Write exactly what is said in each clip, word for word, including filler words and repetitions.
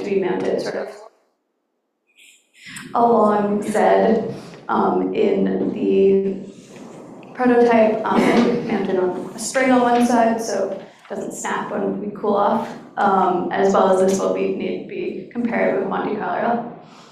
to be mounted sort of along Z um, in the prototype, um, mounted on a string on one side, so it doesn't snap when we cool off, um, as well as this will be, need to be compared with Monte Carlo.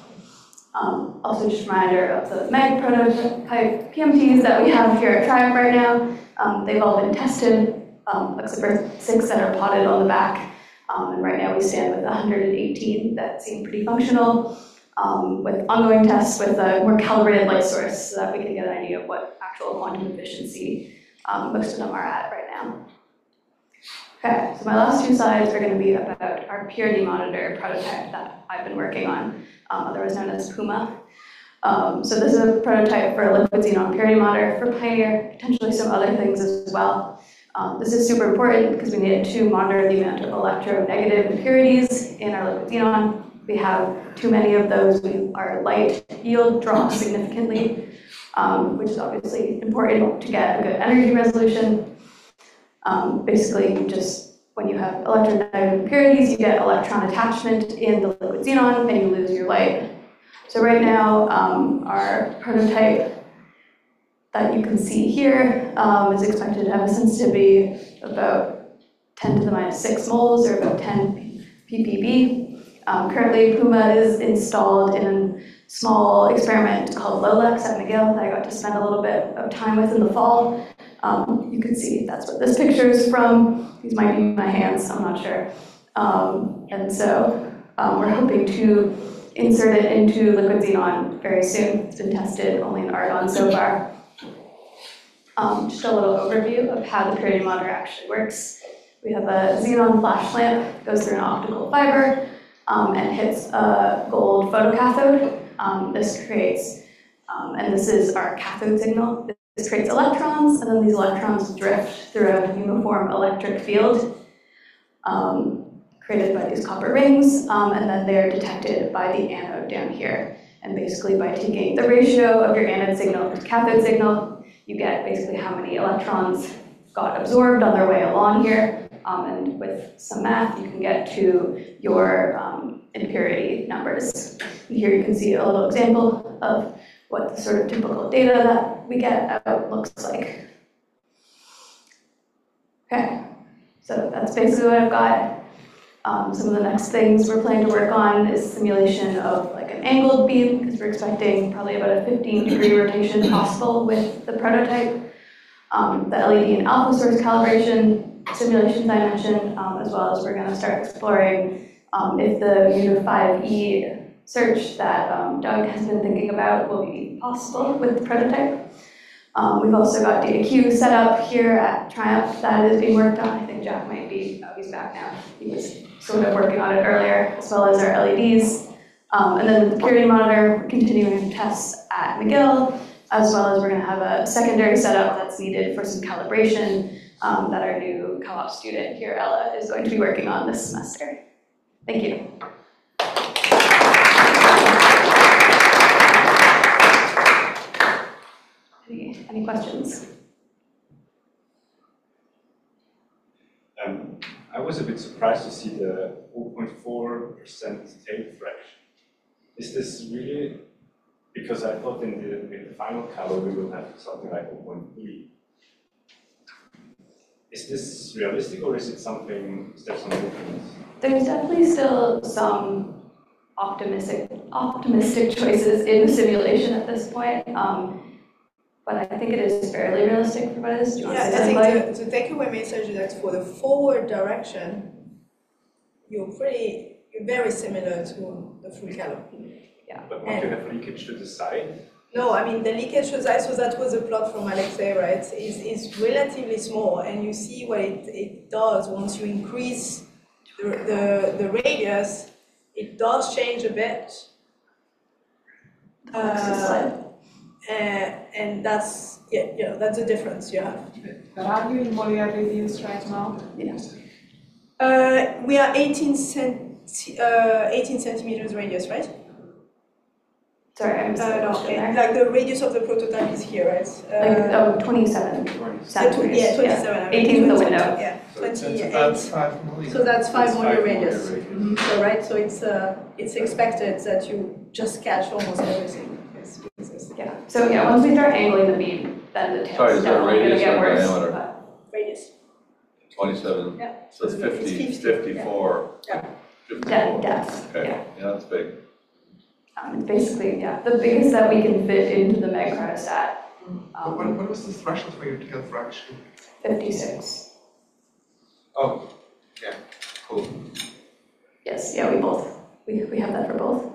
Um, also just a reminder of the Meg prototype P M Ts that we have here at Triumph right now. Um, they've all been tested, um, except for six that are plotted on the back. Um, and right now we stand with one hundred eighteen that seem pretty functional, um, with ongoing tests with a more calibrated light source so that we can get an idea of what actual quantum efficiency um, most of them are at right now. Okay, so my last two slides are going to be about our purity monitor prototype that I've been working on, um, otherwise known as PUMA. Um, so this is a prototype for a liquid xenon purity monitor for Pioneer, potentially some other things as well. Um, this is super important because we needed to monitor the amount of electronegative impurities in our liquid xenon. We have too many of those, we, our light yield drops significantly, um, which is obviously important to get a good energy resolution. Um, basically, just when you have electronegative impurities, you get electron attachment in the liquid xenon and you lose your light. So right now, um, our prototype that you can see here um, is expected to have a sensitivity of about ten to the minus six moles, or about ten P P B. Um, currently, PUMA is installed in a small experiment called LOLEX at McGill that I got to spend a little bit of time with in the fall. Um, you can see that's what this picture is from. These might be my hands, I'm not sure. Um, and so um, we're hoping to insert it into liquid xenon very soon. It's been tested only in argon so far. Um, just a little overview of how the purity monitor actually works. We have a xenon flash lamp that goes through an optical fiber um, and hits a gold photocathode. Um, this creates, um, and this is our cathode signal. This creates electrons, and then these electrons drift through a uniform electric field um, created by these copper rings, um, and then they're detected by the anode down here. And basically by taking the ratio of your anode signal to cathode signal, you get basically how many electrons got absorbed on their way along here. Um, and with some math, you can get to your um, impurity numbers. And here you can see a little example of what the sort of typical data that we get out looks like. Okay, so that's basically what I've got. Um, some of the next things we're planning to work on is simulation of like an angled beam, because we're expecting probably about a fifteen degree rotation possible with the prototype. Um, the L E D and alpha source calibration simulations I mentioned, um, as well as we're going to start exploring um, if the U five E search that um, Doug has been thinking about will be possible with the prototype. Um, we've also got data queue set up here at Triumph that is being worked on. I think Jack might be, oh, he's back now. He was sort of working on it earlier, as well as our L E Ds. Um, and then with the purity monitor, we're continuing tests at McGill, as well as we're going to have a secondary setup that's needed for some calibration um, that our new co-op student here, Ella, is going to be working on this semester. Thank you. Any, any questions? Um, I was a bit surprised to see the zero point four percent tail fraction. Is this really, because I thought in the, in the final color we will have something like zero point three. Is this realistic, or is it something, is there some difference? There's definitely still some optimistic optimistic choices in the simulation at this point. Um, But I think it is fairly realistic for what it is. Do you want yeah, to say I something? think the, the takeaway message is that for the forward direction, you're pretty, you're very similar to the full color. Yeah. But won't you have leakage to the side? No, I mean the leakage to the side, so that was a plot from Alexei, right? Is is relatively small, and you see what it, it does once you increase the, the the radius. It does change a bit. Uh, Uh, and that's, yeah, you know, that's the difference you have. But are you in molar radius right now? Yes. Uh, we are eighteen, cent, uh, eighteen centimeters radius, right? Sorry, I'm Uh, sorry. no, it- like the radius of the prototype is here, right? Like, Uh, oh, twenty-seven centimeters. yeah, twenty-seven. I mean, eighteen is the twenty, window. Yeah, So that's twenty-eight. about five million. So that's five That's molar five radius. molar radius. Mhm. So right, so it's uh, it's expected that you just catch almost everything. Yes, yes. Yeah, so yeah, once we start angling the beam, then the Sorry, tail's is that definitely gonna radius get or worse. diameter? but- Radius. Twenty-seven, Yeah. so it's It's fifty, fifty, fifty-four. Yeah. fifty-four. Depth, depth, Okay, yeah. yeah, that's big. Um, it's basically, yeah, the biggest that we can fit into the Meg cryostat, What, um, what was the threshold for your tail fraction? fifty-six. Oh, yeah, cool. Yes, yeah, we both, we, we have that for both.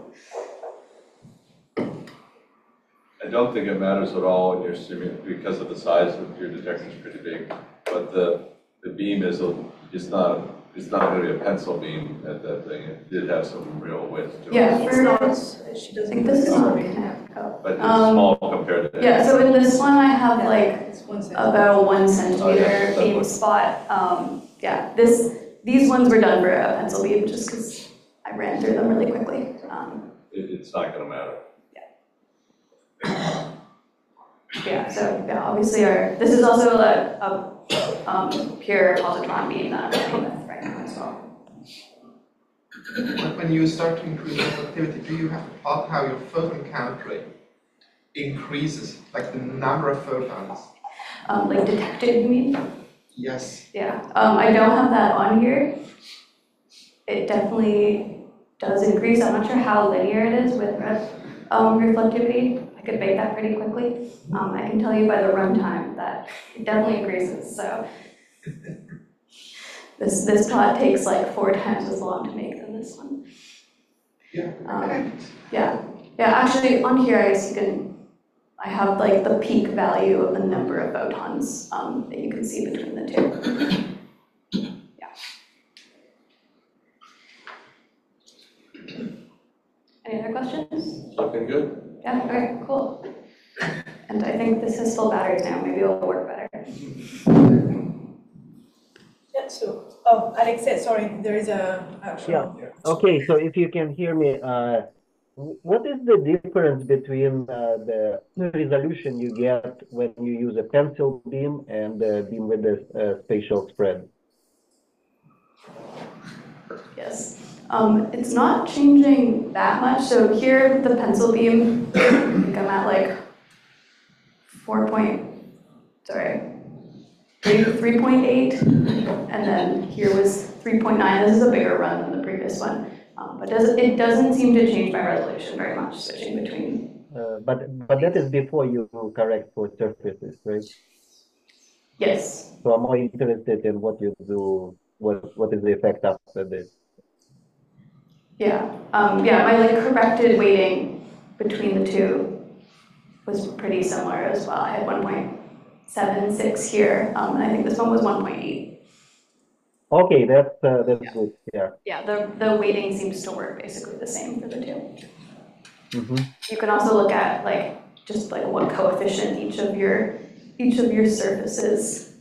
I don't think it matters at all when you're streaming, because of the size of your detector is pretty big, but the, the beam is, a it's not, it's not gonna be a pencil beam at that thing, it did have some real width to it. Yeah, It's for, not, I she doesn't. think this is Oh, on Connect. Oh. But it's Um, small compared to. Yeah, so in this one, I have like It's one centimeter. about one Oh, centimeter yeah, beam that's spot. Um, yeah, this, these ones were done for a pencil beam just because I ran through them really quickly. Um, It, it's not gonna matter. yeah, so yeah, obviously our, this is also a, a um, pure positron beam that I'm playing with right now as well. When, when you start to increase reflectivity, do you have to plot how your photon count rate increases, like the number of photons? Um, like detected, you mean? Yes. Yeah, um, I don't have that on here. It definitely does increase. I'm not sure how linear it is with ref, um, reflectivity. I could bake that pretty quickly. Um, I can tell you by the runtime that it definitely increases, so. This, this plot takes like four times as long to make than this one. Yeah. Um, yeah, yeah, actually on here, I guess you can, I have like the peak value of the number of photons um, that you can see between the two. Yeah. Any other questions? Looking good. Yeah, okay, cool. And I think this has full batteries now, maybe it'll work better. Yeah, so, oh, Alex said, sorry, there is a actual. Yeah. Okay, so if you can hear me, uh, w- what is the difference between uh, the resolution you get when you use a pencil beam and the beam with the uh, spatial spread? Yes, um, it's not changing that much. So here, the pencil beam, I think I'm at like four point, sorry, three, three point eight, and then here was three point nine. This is a bigger run than the previous one, um, but does, it doesn't seem to change my resolution very much, switching between. Uh, but but that is before you correct for surfaces, right? Yes, So I'm more interested in what you do. What what is the effect after this? yeah, um, yeah. My like corrected weighting between the two was pretty similar as well. I had one point seven six here, um, and I think this one was one point eight. Okay, that's uh, that's Yeah. good. Yeah. Yeah, the, the weighting seems to work basically the same for the two. Mm-hmm. You can also look at like, just like what coefficient each of your, each of your surfaces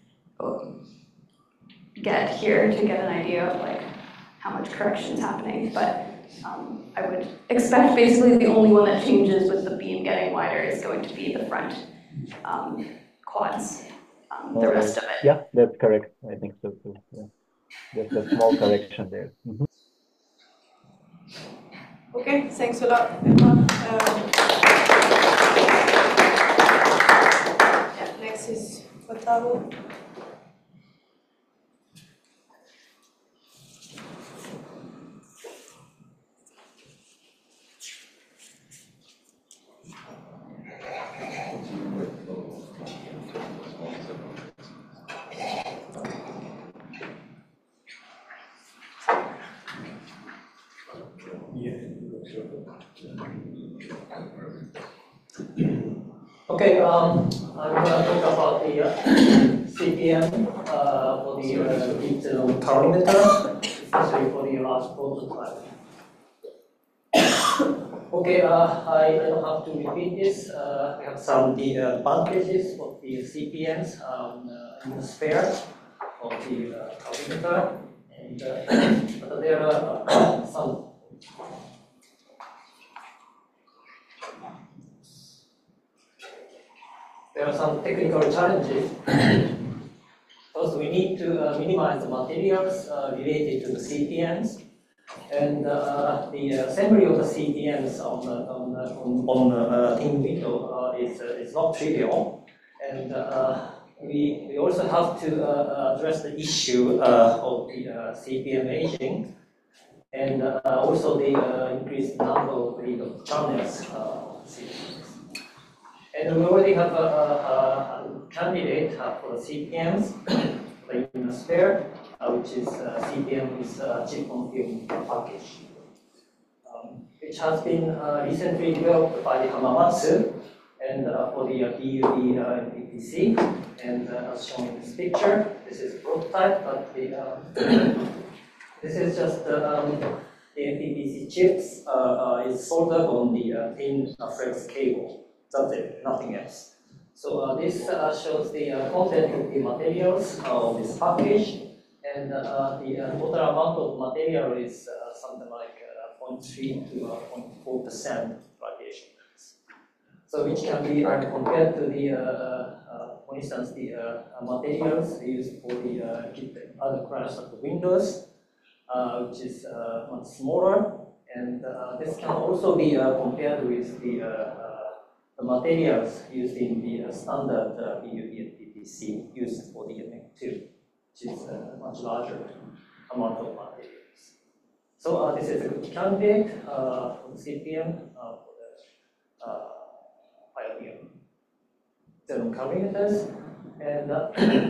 get here to get an idea of like how much correction is happening. But um, I would expect basically the only one that changes with the beam getting wider is going to be the front um, quads. Um, the Okay. rest of it. Yeah, that's correct. I think so too. Yeah. Just a small correction there. Mhm. Okay, thanks a lot, Emma. Um, yeah, next is Otavo. Okay, um, I'm gonna talk about the uh, C P M uh, for the uh, digital calorimeter, especially for the large prototype. Okay, uh, I, I don't have to repeat this. Uh, I have some of the advantages of the C P Ms um, uh, in the sphere of the uh, calorimeter, and uh, but there are uh, some there are some technical challenges. First, we need to uh, minimize the materials uh, related to the C P Ms. And uh, the assembly of the C P Ms on the on the, on, on the uh, thin window uh, is uh, is not trivial, and uh, we we also have to uh, address the issue uh, of the uh, C P M aging, and uh, also the uh, increased number of the channels. Uh, C P Ms. And we already have a, a, a candidate uh, for the C P Ms, the Immunosphere, uh, which is uh, C P M is uh, chip on film package, um, which has been uh, recently developed by the Hamamatsu and uh, for the uh, B U D uh, M P P C. And uh, as shown in this picture, this is a prototype, but the, uh, this is just uh, um, the M P P C chips uh, uh, is soldered on the uh, thin uh, flex cable. That's it, nothing else. So uh, this uh, shows the uh, content of the materials uh, of this package, and uh, the uh, total amount of material is uh, something like uh, zero point three to zero point four percent radiation mass. So which can be uh, compared to the, uh, uh, for instance, the uh, materials used for the uh, other class of the Windows, uh, which is uh, much smaller, and uh, this can also be uh, compared with the uh, the materials used in the uh, standard uh, B U D and P P C used for the M E C two, which is a much larger amount of materials. So uh, this is a good candidate uh, for the C P M uh, for the uh, Pioneer Xenon calculators. And uh,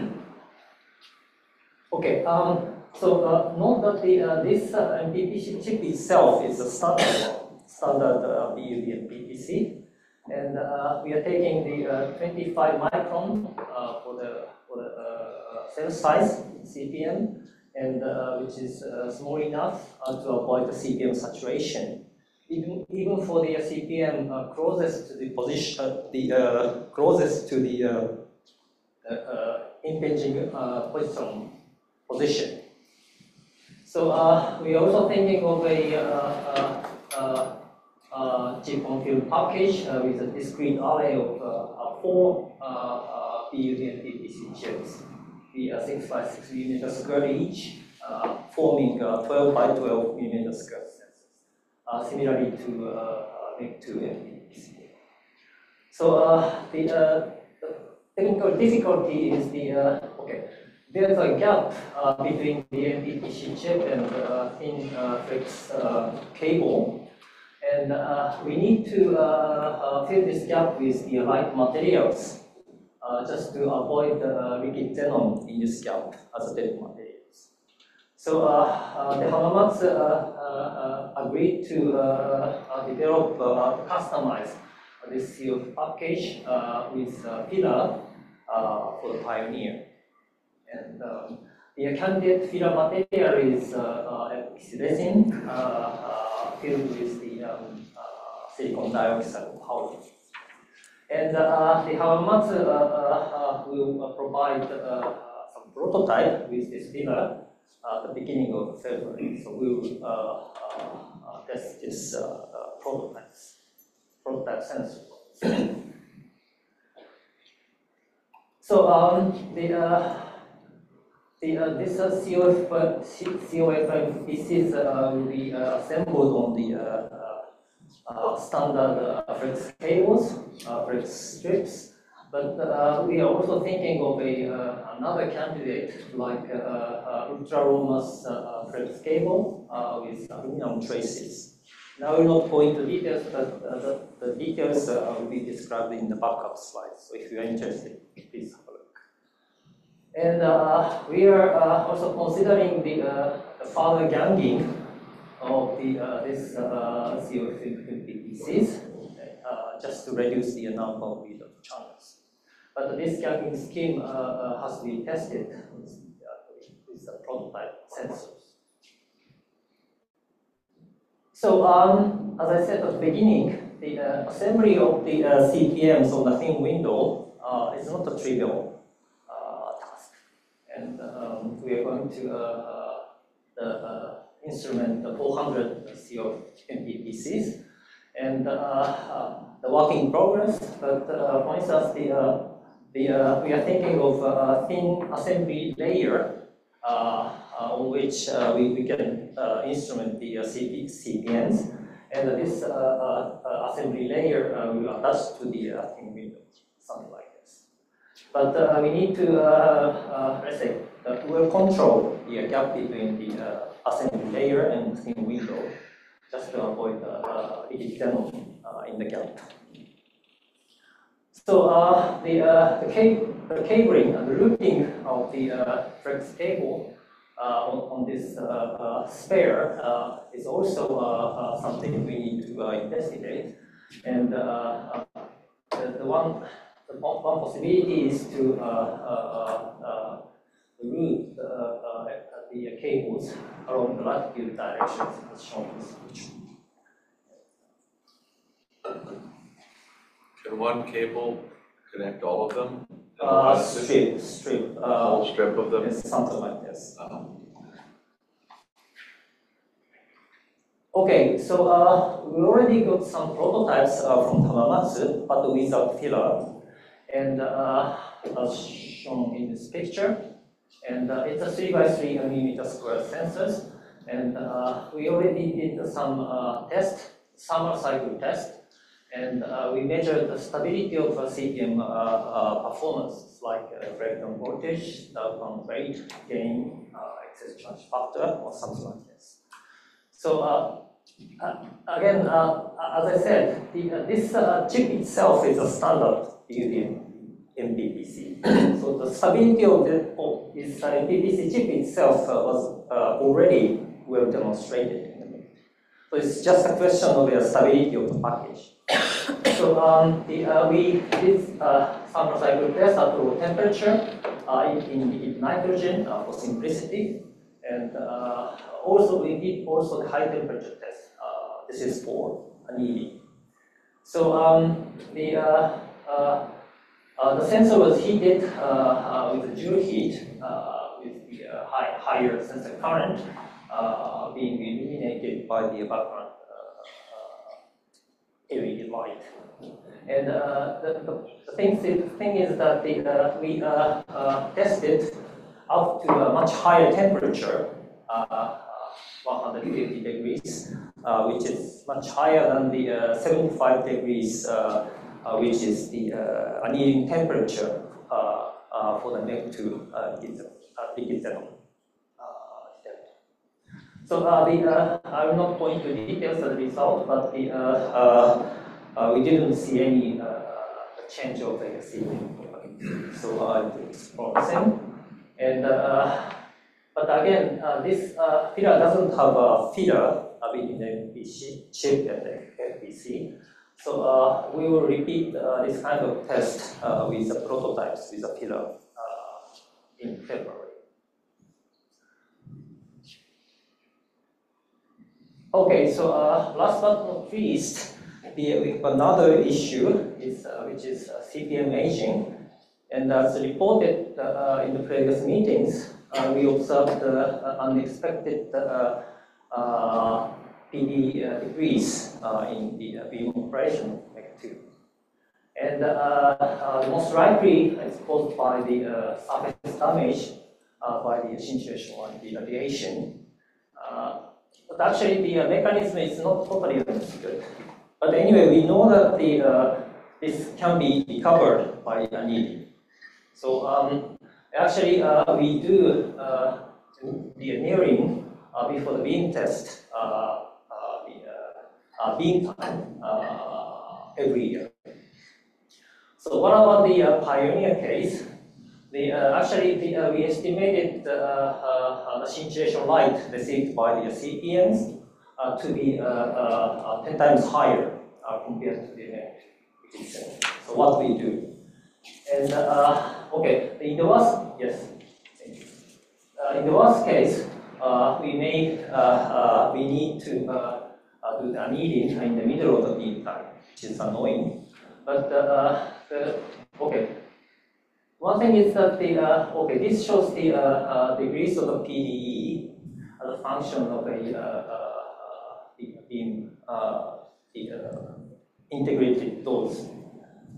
okay, um, so uh, note that the uh, this uh, M P P C chip itself is a standard standard uh, B U D and P P C. And uh, we are taking the uh, twenty-five micron uh, for the for the uh, cell size C P M, and uh, which is uh, small enough uh, to avoid the C P M saturation. Even even for the C P M uh, closest to the position, uh, the uh, closest to the uh, uh, uh, impinging uh, position position. So uh, we are also thinking of a uh, uh, uh, Uh, chip on film package uh, with a discrete array of uh, uh, four uh, uh, B U D and P P C chips, the uh, six by six millimeter square each, uh, forming uh, twelve by twelve millimeter square sensors, uh, similarly to uh, M E C two and P P C. So uh, the, uh, the technical difficulty is the uh, okay. There's a gap uh, between the M P P C chip and uh, thin uh, flex uh, cable. And uh, we need to uh, uh, fill this gap with the right materials, uh, just to avoid the uh, liquid xenon in this gap as a dead materials. So uh, uh, the Hamamatsu uh, uh, uh, agreed to uh, uh, develop, uh, customize this C O F package uh, with uh, filler uh, for the Pioneer. And um, the candidate filler material is uh, uh, epoxy resin uh, uh, filled with the um, uh, silicon dioxide powder. And uh, the Hamamatsu uh, uh, will uh, provide uh, some prototype with this filler at the beginning of February. So we will uh, uh, uh, test this uh, uh, prototypes, prototype sensor. So um, the uh, The, uh, this uh, C O F, uh, C O F M P Cs uh, will be uh, assembled on the uh, uh, standard uh, flex cables, uh, flex strips. But uh, we are also thinking of a uh, another candidate like uh, uh, ultra low mass uh, flex cable uh, with aluminum traces. Now we're not going into details, but uh, the, the details uh, will be described in the backup slides. So if you are interested, please have a look. And uh, we are uh, also considering the, uh, the further ganging of the, uh, this uh, C O F M P P Cs uh, just to reduce the number of channels. But this ganging scheme uh, uh, has to be tested with, uh, with the prototype sensors. So um, as I said at the beginning, the uh, assembly of the uh, C P Ms on the thin window uh, is not a trivial. And um, we are going to uh, uh, the, uh, instrument the four hundred C O F M P P Cs, and uh, uh, the work in progress. But uh, for instance, the uh, the, uh, we are thinking of a thin assembly layer uh, uh, on which uh, we, we can uh, instrument the uh, C P Ns, and this uh, uh, assembly layer uh, will attach to the uh, thin window, something like this. But uh, we need to, uh, uh, let's say, uh, we'll control the gap between the uh, assembly layer and thin window, just to avoid the uh, leakage xenon uh, in the gap. So uh, the, uh, the, cab the cabling and the routing of the uh, flex cable uh, on, on this uh, uh, spare uh, is also uh, uh, something we need to uh, investigate. And uh, uh, the, the, one, the one possibility is to uh, uh, uh, route uh, uh, the cables along the latitude directions as shown in this picture. Can one cable connect all of them? Uh, strip, strip. A whole Uh, strip of them? it's something like this. Uh-huh. Okay, so uh, we already got some prototypes uh, from Hamamatsu, but without filler. And uh, as shown in this picture, and uh, it's a three by three millimeter square sensors. And uh, we already did some uh, test, summer cycle test. And uh, we measured the stability of uh, C P M uh, uh, performance, like uh, breakdown voltage, down rate, gain, uh, excess charge factor, or something like this. So uh, uh, again, uh, as I said, the, uh, this uh, chip itself is a standard M P P C. So the stability of, the, of this uh, M P P C chip itself uh, was uh, already well demonstrated. So it's just a question of the stability of the package. So um, the, uh, we did uh, summer cycle test at low temperature uh, in, in nitrogen uh, for simplicity, and uh, also we did also the high temperature test. Uh, this is for annealing. So um, the uh, uh, uh, the sensor was heated uh, uh, with a joule heat uh, with the uh, high, higher sensor current uh, being illuminated by the background L E D light. And uh, the, the, the, thing, the thing is that the, uh, we uh, uh, tested up to a much higher temperature, uh, one hundred fifty degrees, uh, which is much higher than the uh, seventy-five degrees, uh, uh, which is the uh, annealing temperature uh, uh, for the neck to uh, liquid xenon. So uh, the, uh, I will not go into details of the result, but the, uh, uh, uh, we didn't see any uh, change of the C P M. So uh, it's promising. And uh, but again, uh, this uh, filler doesn't have a filler uh, between the M P P C chip and the F P C. So uh, we will repeat uh, this kind of test uh, with the prototypes with a filler uh, in February. Okay, so uh, last but not least, the, we have another issue, is, uh, which is uh, C P M aging. And as reported uh, in the previous meetings, uh, we observed uh, unexpected uh, uh, P D uh, decrease uh, in the uh, beam operation M E C two. And uh, uh, most likely it's caused by the uh, surface damage uh, by the scintillation and the radiation. Uh, But actually, the uh, mechanism is not totally understood. But anyway, we know that the, uh, this can be recovered by annealing. So um, actually, uh, we do uh, the annealing uh, before the beam test, uh, uh, the uh, uh, beam time uh, every year. So what about the uh, pioneer case? The, uh, actually, the, uh, we estimated uh, uh, the scintillation light received by the C P Ns uh, to be uh, uh, ten times higher uh, compared to the M E C. So what we do? And uh, okay, in the worst, yes, uh, in the worst case, uh, we may uh, uh, we need to uh, uh, do the annealing in the middle of the beam time, which is annoying. But uh, the, okay. One thing is that the, uh, okay, this shows the uh, uh, degrees of the P D E as a function of the, uh, uh, the beam uh, the, uh, integrated dose.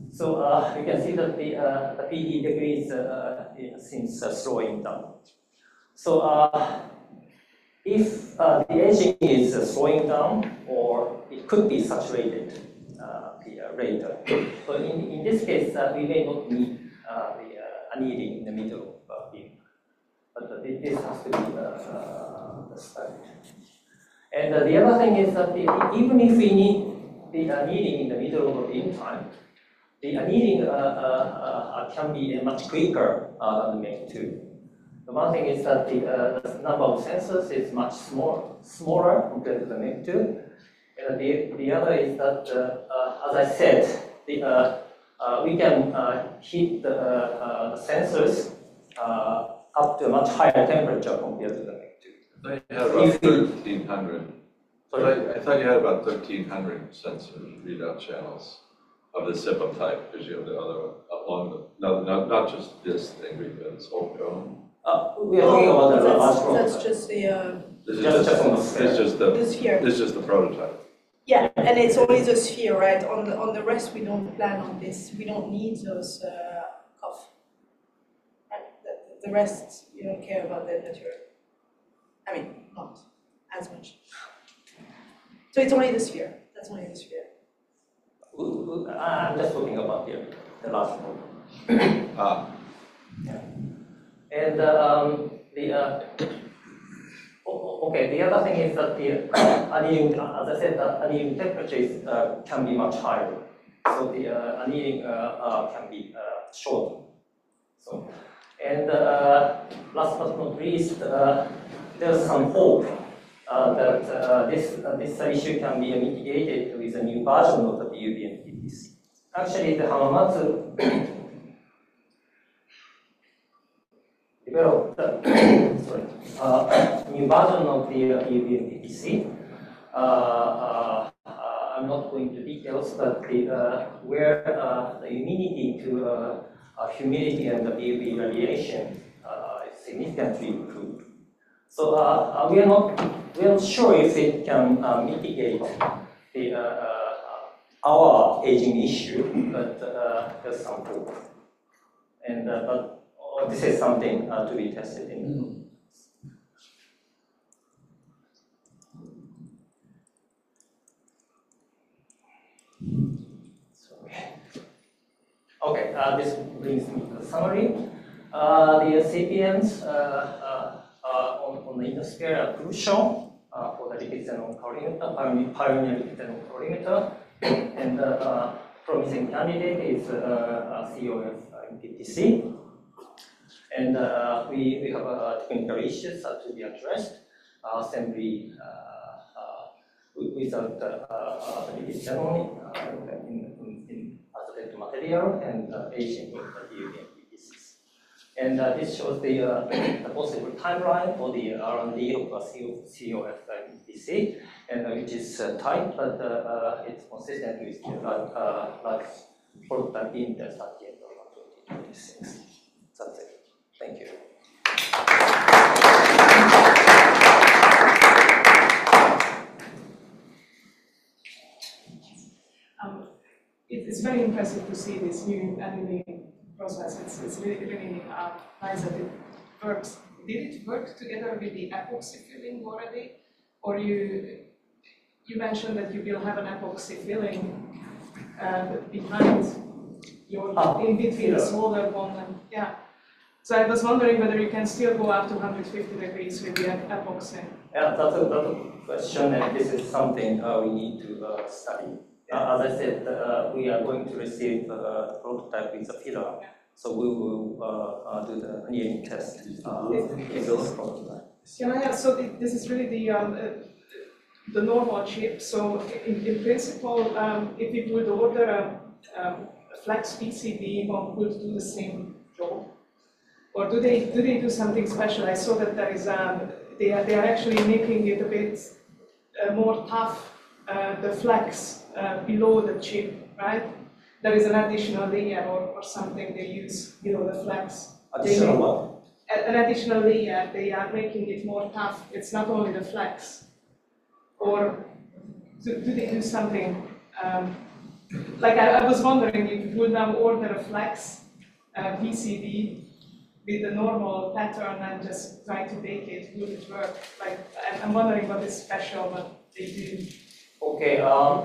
So uh, you can see that the, uh, the P D decrease uh, it seems uh, slowing down. So uh, if uh, the aging is uh, slowing down, or it could be saturated uh, the, uh, later. So in, in this case, uh, we may not need uh, the uh, annealing in the middle of uh, beam. But uh, this has to be uh, uh, studied. And uh, the other thing is that the, even if we need the annealing in the middle of the beam time, the annealing uh, uh, uh, can be much quicker uh, than M E C two. The one thing is that the, uh, the number of sensors is much small, smaller compared to the M E C two. And the, the other is that, uh, uh, as I said, the, uh, uh, we can uh, heat the, uh, the sensors uh, up to a much higher temperature compared to the M E C two. I thought you had about thirteen hundred. Sorry? I thought you had about thirteen hundred sensors, readout channels of the S I P M type, because you have the other one along the, no, not, not just this thing, but this whole cone. Uh, we are talking about the large That's, prototype. that's just the, uh, This is Just- just, just on the this sphere. is just the, the sphere. this is just the prototype. Yeah, and it's only the sphere, right? On the, on the rest, we don't plan on this. We don't need those uh, cuff. Right? The, the rest, you don't care about the material. I mean, not as much. So it's only the sphere. That's only the sphere. Ooh, ooh, I'm just talking about the, the last one. Ah, And um, the uh, o- okay, the other thing is that the annealing, as I said, the annealing temperature is, uh, can be much higher. So the uh, annealing uh, uh, can be uh, short. So, and uh, last but not least, uh, there's some hope uh, that uh, this uh, this issue can be mitigated with a new version of the B U V M P P C. Actually, the Hamamatsu developed uh, sorry, uh, new version of the uh, B U V M P P C. Uh, uh, uh, I'm not going into details, but the, uh, where uh, the immunity to uh, uh, humidity and the U V radiation uh, is significantly improved. So uh, uh, we are not we are not sure if it can uh, mitigate the uh, uh, our aging issue, but uh, there's some hope. And uh, but oh, this is something uh, to be tested in. Okay, uh, this brings me to the summary. Uh, the C P Ms uh, uh, uh, on, on the indosphere are crucial uh, for the lipid xenon calorimeter, pioneer, pioneer lipid xenon calorimeter, and uh, uh, promising candidate is uh, uh, C O F M P P C. And uh, we, we have uh, technical issues uh, to be addressed, uh, assembly uh, uh, without uh, uh, the lipid xenon uh, in, in, in acetate material and uh, aging with the D U V M P P Cs. And uh, this shows the, uh, the possible timeline for the R and D of uh, C O F M P P C, and uh, which is uh, tight, but uh, uh, it's consistent with the uh, uh, large prototype beam test at the end of twenty twenty-six. That's it. Thank you. Um, it, it's very impressive to see this new annealing process. It's, it's really, really uh, nice that it works. Did it work together with the epoxy filling already? Or you you mentioned that you will have an epoxy filling uh, behind your, Ah, in between the yeah. smaller one and, yeah. So I was wondering whether you can still go up to one hundred fifty degrees with the ep- epoxy. Yeah, that's a, that's a question, and this is something uh, we need to uh, study. Uh, as I said, uh, we are going to receive a prototype with a filler, so we will uh, uh, do the annealing test uh, in those prototype. Can I ask, so the- this is really the, um, uh, the normal chip, so in, in principle, um, if we would order a, um, a flex P C B, one could do the same job? Or do they, do they do something special? I saw that there is, um, they, are, they are actually making it a bit uh, more tough, uh, the flex uh, below the chip, right? There is an additional layer or, or something they use below the flex. They Additional make- what? a- An additional layer, they are making it more tough. It's not only the flex. Or do, do they do something um, like I, I was wondering if you would now order a flex uh, P C B with the normal pattern and just try to bake it, would it work? Like, I'm, I'm wondering what is special, what they do. Okay. Um,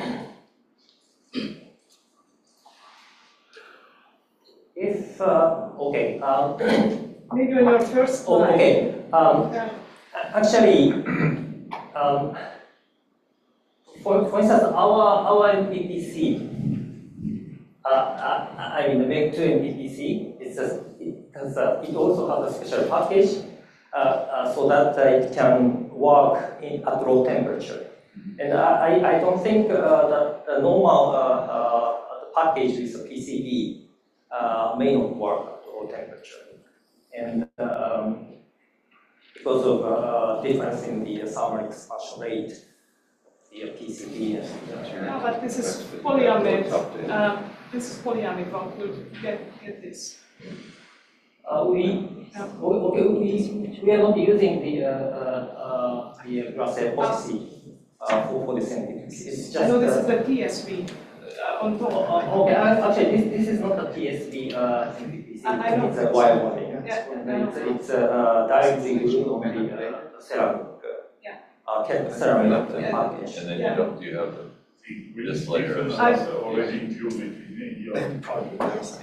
if uh, okay. Um, Maybe on your first oh, slide. okay. Um, Yeah. actually, um, for for instance, our our M P P C. Uh, I, I mean, the Make two M P P C. It's just it has a, it also has a special package uh, uh, so that uh, it can work in, at low temperature. And I, I don't think uh, that the normal uh, uh, package with a P C B uh, may not work at low temperature. And um, because of uh, difference in the thermal expansion rate, the P C B and uh, No, but this is polyamide. Um, this is polyamide. One could get get this. Uh, we, Yeah. okay, we, we are not using the, uh, uh, uh, the glass epoxy uh, for, for this M P P C. It's just, I know this uh, is the T S V uh, on top. uh, okay, uh, actually, this, this is not a T S V uh, M P P C. I- I know. It's a wire body. Yeah, And I know. it's, it's uh, directly glued on the uh, ceramic, Yeah. uh, uh, ceramic Yeah. package. And then Yeah. you don't, you have the, this layer of I- already included in your project.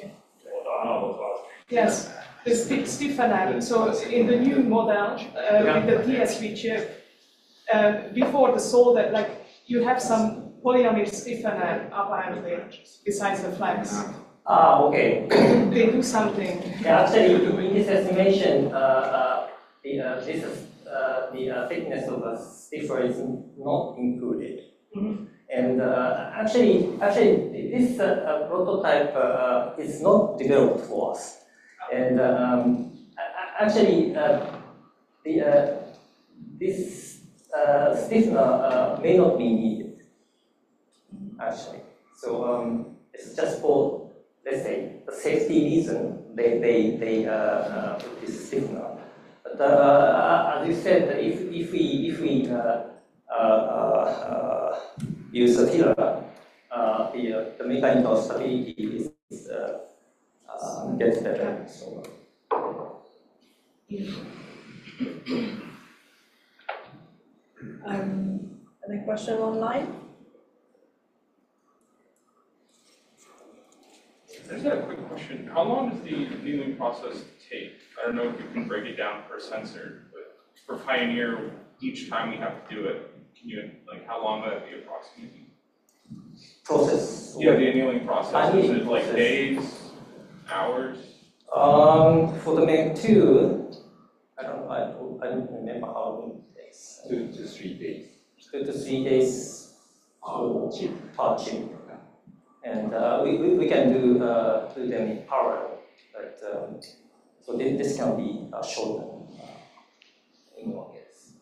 Yes, the sti- stiffener. So in the new model uh, with the T S V chip, uh, before the solder, like you have some polyamide stiffener apparently besides the flex. Ah, okay. They do something. Yeah, actually, in this estimation, uh, uh, the, uh, this is, uh, the uh, thickness of the stiffer is not included. Mhm. And uh, actually, actually, this uh, uh, prototype uh, is not developed for us. And um, a- a- actually, uh, the uh, this uh, stiffener uh, may not be needed. Actually, so um, it's just for, let's say, the safety reason they they they uh, uh, put this stiffener. But uh, as you said, if if we if we uh, uh, uh, use a filler, uh, the uh, the mechanical stability is uh, uh, gets better. So. Um, any question online? I just got a quick question. How long does the annealing process take? I don't know if you can break it down per sensor, but for Pioneer, each time we have to do it, can you, like, how long would that be approximately? Process. Yeah, the annealing process, is Annealing it like process. days, hours? Um, for the Meg two, I don't, I, I don't remember how many days. two to three days. Two to three days per chip. Per chip. And uh, we, we, we can do, uh, do them in parallel, but um, so this, this can be uh, shortened uh, in one case.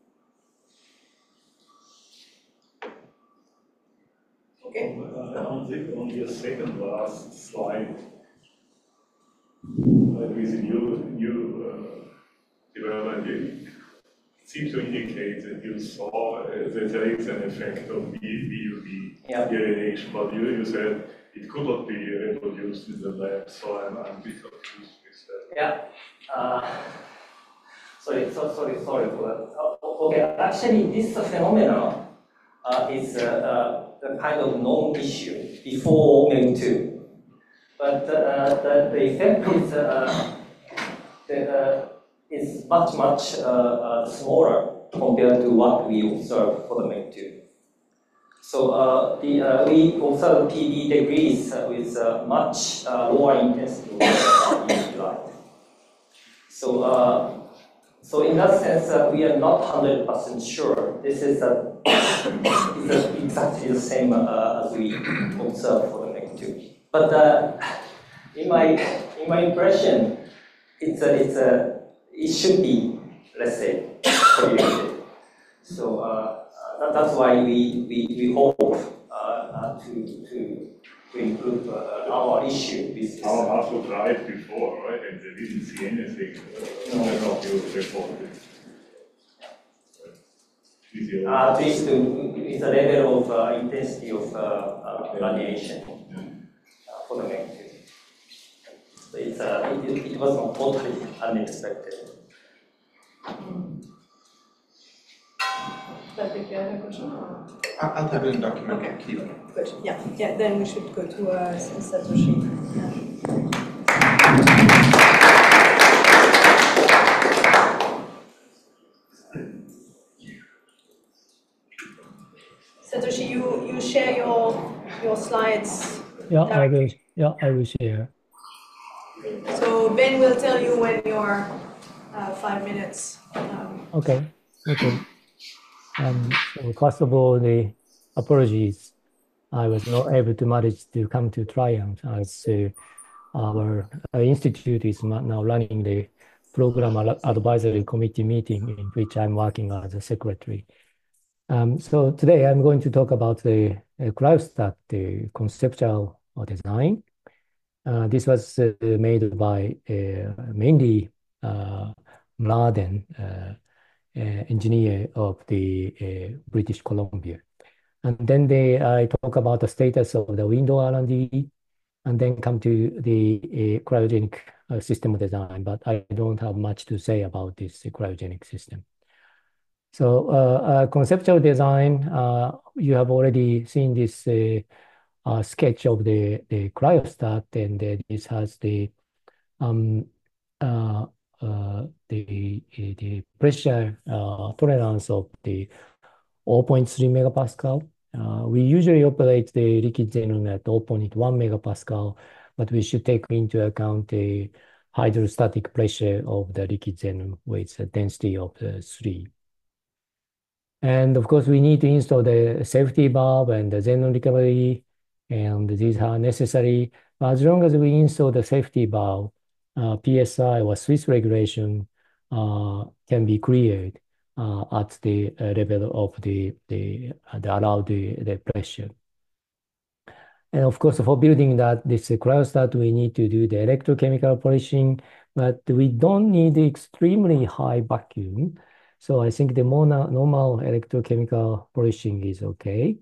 Okay. Uh, On the, on your second last slide, uh, with the new, new uh, development, you seem to indicate that you saw uh, that there is an effect of V U V Yeah. irradiation, but you, you said it could not be reproduced in the lab, so I'm, I'm a bit confused with that. Yeah. Uh, sorry, so, sorry, sorry for that. Uh, okay, actually, this phenomenon uh, is uh, uh, the kind of known issue before Meg two. But uh, the, the effect is, uh, the, uh, is much, much uh, uh, smaller compared to what we observed for the Meg two. So uh, the, uh, we observe P D degrees uh, with uh, much uh, lower intensity of uh, U V light. So, uh, so in that sense, uh, we are not one hundred percent sure this is, a, is a exactly the same uh, as we observed for the Meg two. But uh, in my in my impression, it's a, it's a, it should be, let's say, correlated. So uh, that, that's why we we, we hope uh, uh, to to to improve uh, our issue with this. Our Marshall tried before, right, and they didn't see anything, uh, no. Not you reported. physiology? Uh, based on is the level of uh, intensity of uh, uh, radiation uh, for the negative. So it's, uh, it, it was not totally unexpected. Patrick, you had a question? or- I- I'll type it in document. Okay. Keep it. Good, yeah, yeah, then we should go to uh, Satoshi. Yeah. Satoshi, you, you share your, your slides. Yeah, I will. Yeah, I will share. So Ben will tell you when your uh, five minutes. Um, Okay. Okay. Um, so first of all, the apologies. I was not able to manage to come to Triumph as uh, our uh, institute is ma- now running the program ad- advisory committee meeting in which I'm working as a secretary. Um, so today I'm going to talk about the uh, cryostat, the conceptual design. Uh, this was uh, made by uh, mainly uh, Mladen, uh, uh, engineer of the uh, British Columbia. And then they, I talk about the status of the window R and D, and then come to the uh, cryogenic uh, system design, but I don't have much to say about this uh, cryogenic system. So uh, uh, conceptual design, uh, you have already seen this uh, uh, sketch of the, the cryostat, and uh, this has the um, uh, uh, the, the pressure uh, tolerance of the zero point three megapascal. Uh, we usually operate the liquid xenon at zero point one megapascal, but we should take into account the hydrostatic pressure of the liquid xenon with a density of the three. And of course, we need to install the safety valve and the xenon recovery, and these are necessary. As long as we install the safety valve, uh, P S I or Swiss regulation uh, can be cleared uh, at the uh, level of the, the, uh, the allowed the, the pressure. And of course, for building that, this cryostat, we need to do the electrochemical polishing, but we don't need extremely high vacuum. So I think the mono, normal electrochemical polishing is okay.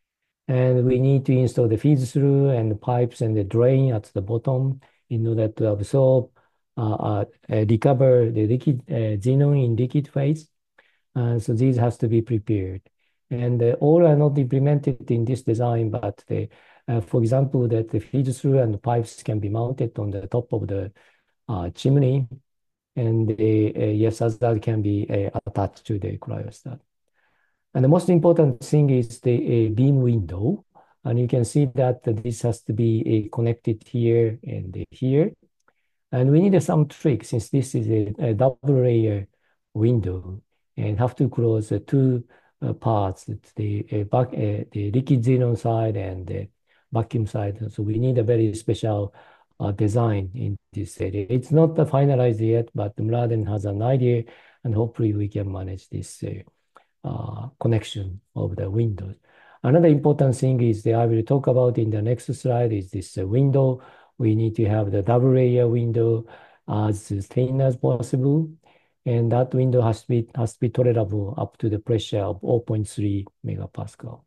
And we need to install the feed through and the pipes and the drain at the bottom in order to absorb, uh, uh, uh, recover the liquid uh, xenon in liquid phase. Uh, so these has to be prepared. And uh, all are not implemented in this design, but the, uh, for example, that the feed through and the pipes can be mounted on the top of the uh, chimney. And the uh, yes, as that can be uh, attached to the cryostat. And the most important thing is the uh, beam window. And you can see that this has to be uh, connected here and here. And we need some trick since this is a, a double layer window and have to close the two uh, parts, the, uh, back, uh, the liquid xenon side and the vacuum side. So we need a very special uh, design in this area. It's not finalized yet, but Mladen has an idea, and hopefully we can manage this uh, uh, connection of the windows. Another important thing is that I will talk about in the next slide is this uh, window. We need to have the double layer window as thin as possible. And that window has to be, has to be tolerable up to the pressure of zero point three megapascal.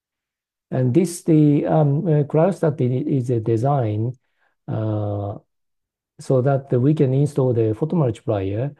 And this, the um, uh, cryostat is a design uh, so that we can install the photomultiplier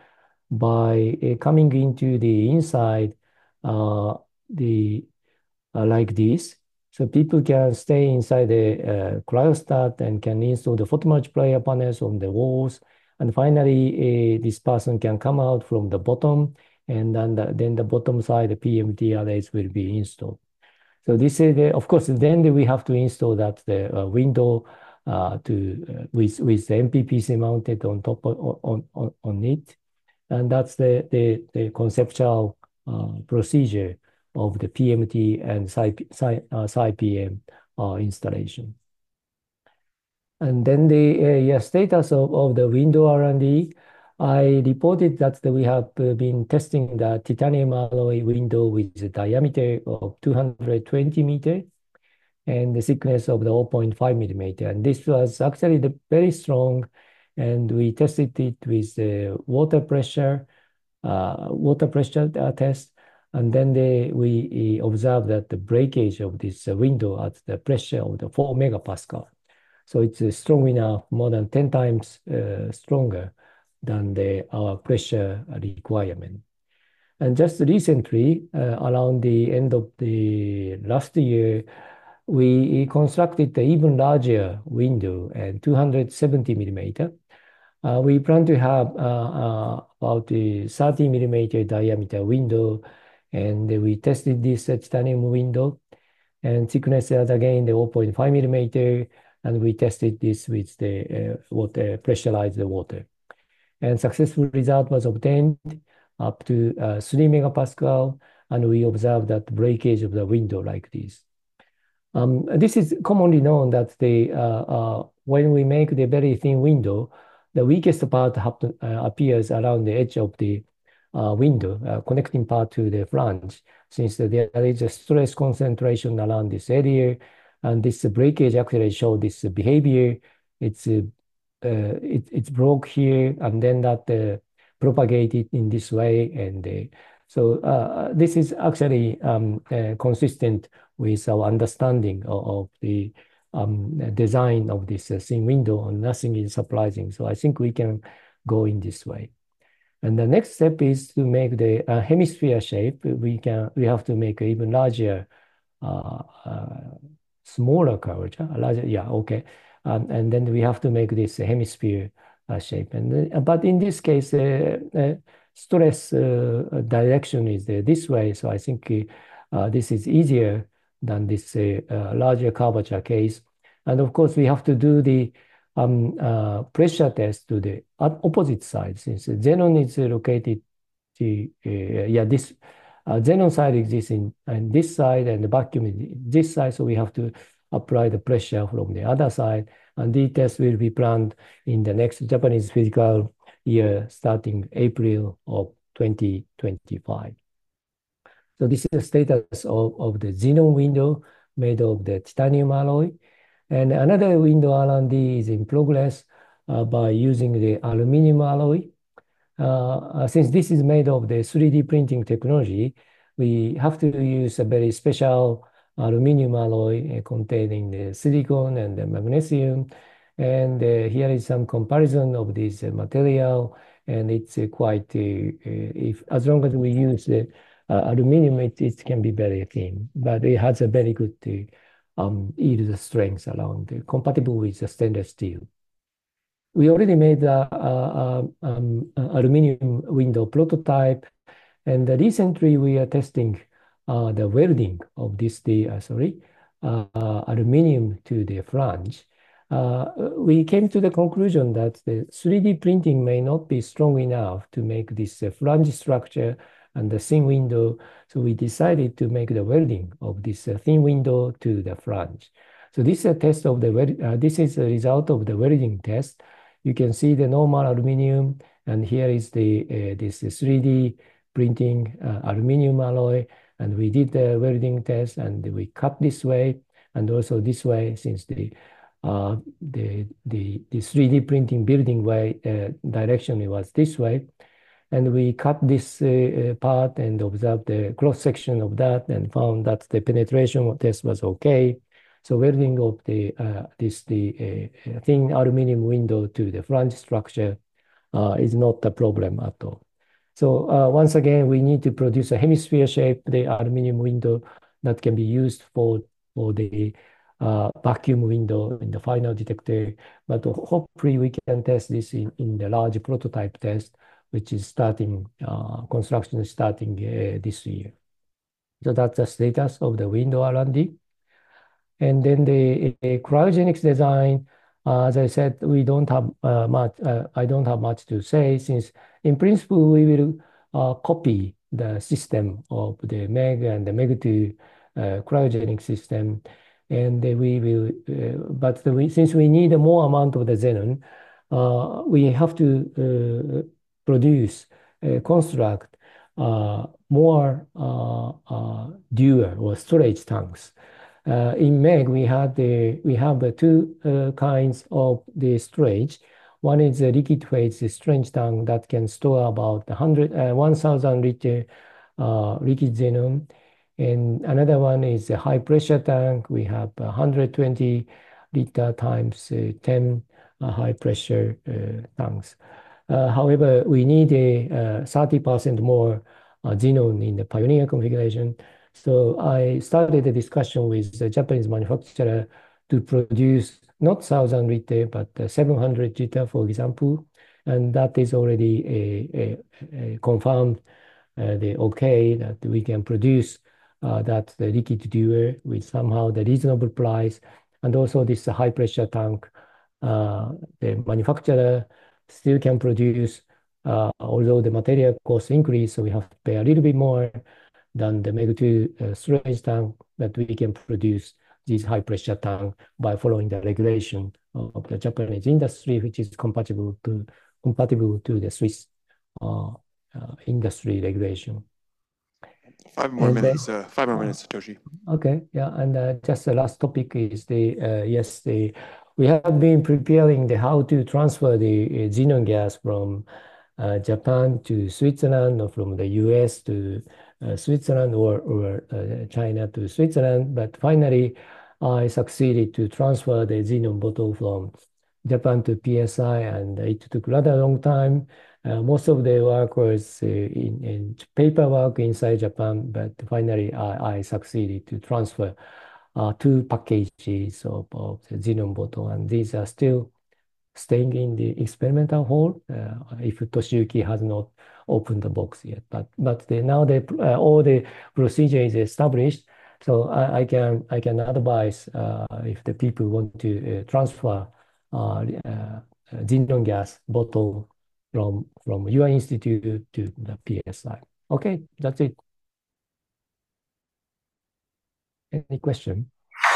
by uh, coming into the inside uh, the uh, like this. So people can stay inside the uh, cryostat and can install the photomultiplier panels on the walls. And finally, uh, this person can come out from the bottom, and then the, then the bottom side, the P M T arrays will be installed. So this is, the, of course, then we have to install that the uh, window uh, to uh, with with the M P P C mounted on top of, on on on it, and that's the the, the conceptual uh, procedure of the P M T and SciPM uh, installation. And then the uh, yeah, status of, of the window R and D, I reported that we have been testing the titanium alloy window with a diameter of two hundred twenty meters and the thickness of the zero point five millimeter. And this was actually the very strong, and we tested it with uh, water pressure, uh, water pressure uh, test. And then they, we observe that the breakage of this window at the pressure of the four megapascal. So it's uh, strong enough, more than ten times uh, stronger than the, our pressure requirement. And just recently, uh, around the end of the last year, we constructed an even larger window and two hundred seventy millimeter. Uh, we plan to have uh, uh, about the thirty millimeter diameter window, and we tested this titanium window and thickness as again the zero point five millimeter, and we tested this with the uh, water, pressurized water. And successful result was obtained up to uh, three megapascal, and we observed that breakage of the window like this. Um, this is commonly known that the, uh, uh, when we make the very thin window, the weakest part happen, uh, appears around the edge of the uh, window, uh, connecting part to the flange, since there is a stress concentration around this area, and this breakage actually shows this behavior. It's uh, uh, it, it's broke here, and then that uh, propagated in this way, and uh, so uh, this is actually um, uh, consistent with our understanding of, of the um, design of this uh, thin window, and nothing is surprising. So I think we can go in this way. And the next step is to make the uh, hemisphere shape. We can we have to make an even larger, uh, uh, smaller curvature. Larger, yeah, okay. Um, and then we have to make this hemisphere uh, shape. And uh, but in this case, uh, uh, stress uh, direction is uh, this way. So I think uh, this is easier than this uh, uh, larger curvature case. And of course, we have to do the um, uh, pressure test to the opposite side, since xenon is located to, uh, yeah, this uh, xenon side exists in, in this side, and the vacuum is this side. So we have to apply the pressure from the other side. And the test will be planned in the next Japanese physical year, starting April of twenty twenty-five. So this is the status of, of the xenon window made of the titanium alloy. And another window R and D is in progress uh, by using the aluminum alloy. Uh, since this is made of the three D printing technology, we have to use a very special aluminum alloy uh, containing the silicon and the magnesium. And uh, here is some comparison of this uh, material, and it's uh, quite, uh, uh, if as long as we use the uh, aluminum, it, it can be very thin, but it has a very good uh, Um, yield strength around, uh, compatible with the stainless steel. We already made a, a, a, um, a aluminum window prototype, and uh, recently we are testing uh, the welding of this, the uh, sorry, uh, uh, aluminum to the flange. Uh, we came to the conclusion that the three D printing may not be strong enough to make this uh, flange structure and the thin window. So we decided to make the welding of this uh, thin window to the flange. So this is a test of the, uh, this is the result of the welding test. You can see the normal aluminum, and here is the, uh, this three D printing uh, aluminum alloy. And we did the welding test, and we cut this way, and also this way, since the, uh, the, the, the three D printing building way uh, direction was this way. And we cut this uh, part and observed the cross-section of that, and found that the penetration test was okay. So welding of the uh, this the uh, thin aluminum window to the flange structure uh, is not a problem at all. So uh, once again, we need to produce a hemisphere shape, the aluminum window that can be used for, for the uh, vacuum window in the final detector. But hopefully we can test this in, in the large prototype test, which is starting, uh, construction is starting uh, this year. So that's the status of the window R and D. And then the uh, cryogenics design, uh, as I said, we don't have uh, much, uh, I don't have much to say, since in principle, we will uh, copy the system of the M E G and the M E G two uh, cryogenic system. And we will, uh, but we, since we need a more amount of the xenon, uh, we have to uh, produce, uh, construct uh, more uh, uh, dual or storage tanks. Uh, in M E G, we had the we have the two uh, kinds of the storage. One is a liquid phase storage tank that can store about one hundred, uh, one thousand liter uh, liquid xenon. And another one is a high pressure tank. We have one hundred twenty liter times uh, ten uh, high pressure uh, tanks. Uh, however, we need a thirty percent more uh, xenon in the Pioneer configuration. So I started a discussion with the Japanese manufacturer to produce not one thousand liter, but uh, seven hundred liter, for example. And that is already a, a, a confirmed uh, the okay that we can produce uh, that the liquid fuel with somehow the reasonable price. And also this high pressure tank, uh, the manufacturer still can produce, uh, although the material cost increase, so we have to pay a little bit more than the Meg two uh, storage tank, but we can produce this high pressure tank by following the regulation of the Japanese industry, which is compatible to compatible to the Swiss uh, uh, industry regulation. Five more And minutes. then, Uh, five more uh, minutes, Satoshi. Okay, yeah, and uh, just the last topic is the uh, yes, the we have been preparing the how to transfer the uh, xenon gas from uh, Japan to Switzerland, or from the U S to uh, Switzerland, or or uh, China to Switzerland. But finally, I succeeded to transfer the xenon bottle from Japan to P S I, and it took rather long time. Uh, most of the work was uh, in, in paperwork inside Japan, but finally I, I succeeded to transfer uh, two packages of, of the xenon bottle, and these are still staying in the experimental hall. Uh, if Toshiyuki has not opened the box yet, but but the, now the uh, all the procedure is established, so I, I can I can advise uh, if the people want to uh, transfer uh, uh, xenon gas bottle from from your institute to the P S I. Okay, that's it. Any question?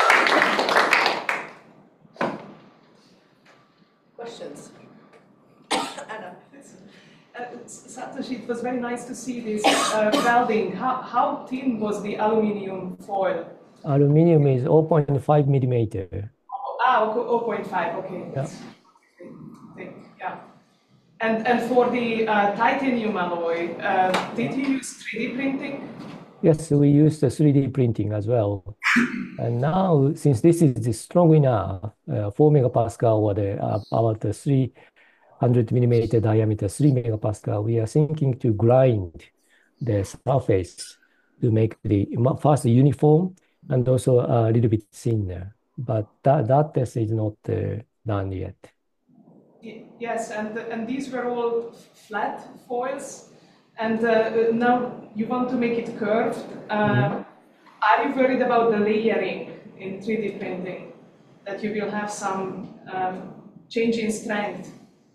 Questions? Anna. Uh, Satoshi, it was very nice to see this uh, welding. How, how thin was the aluminium foil? Aluminium is zero point five millimeter. Oh, ah, zero point five, okay. Yeah. Thick, yeah. And, and for the uh, titanium alloy, uh, did you use three D printing? Yes, we use the three D printing as well. And now, since this is strong enough, uh, four megapascal or the, uh, about the three hundred millimeter diameter, three megapascal, we are thinking to grind the surface to make the first uniform and also a little bit thinner. But that, that test is not uh, done yet. Yes, and, and these were all flat foils. And uh, now you want to make it curved. Uh, mm-hmm. Are you worried about the layering in three D printing? That you will have some um, change in strength?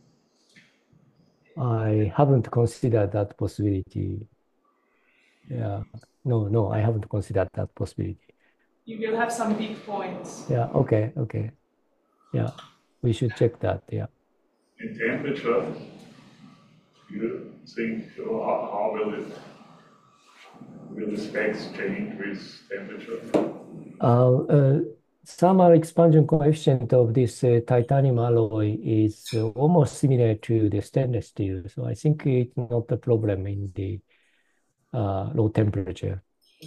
I haven't considered that possibility. Yeah, no, no, I haven't considered that possibility. You will have some big points. Yeah, okay, okay. Yeah, we should check that, yeah. In temperature, you think, oh, how, how will it, will the specs change with temperature? Uh, uh, thermal expansion coefficient of this uh, titanium alloy is uh, almost similar to the stainless steel, so I think it's not a problem in the uh, low temperature.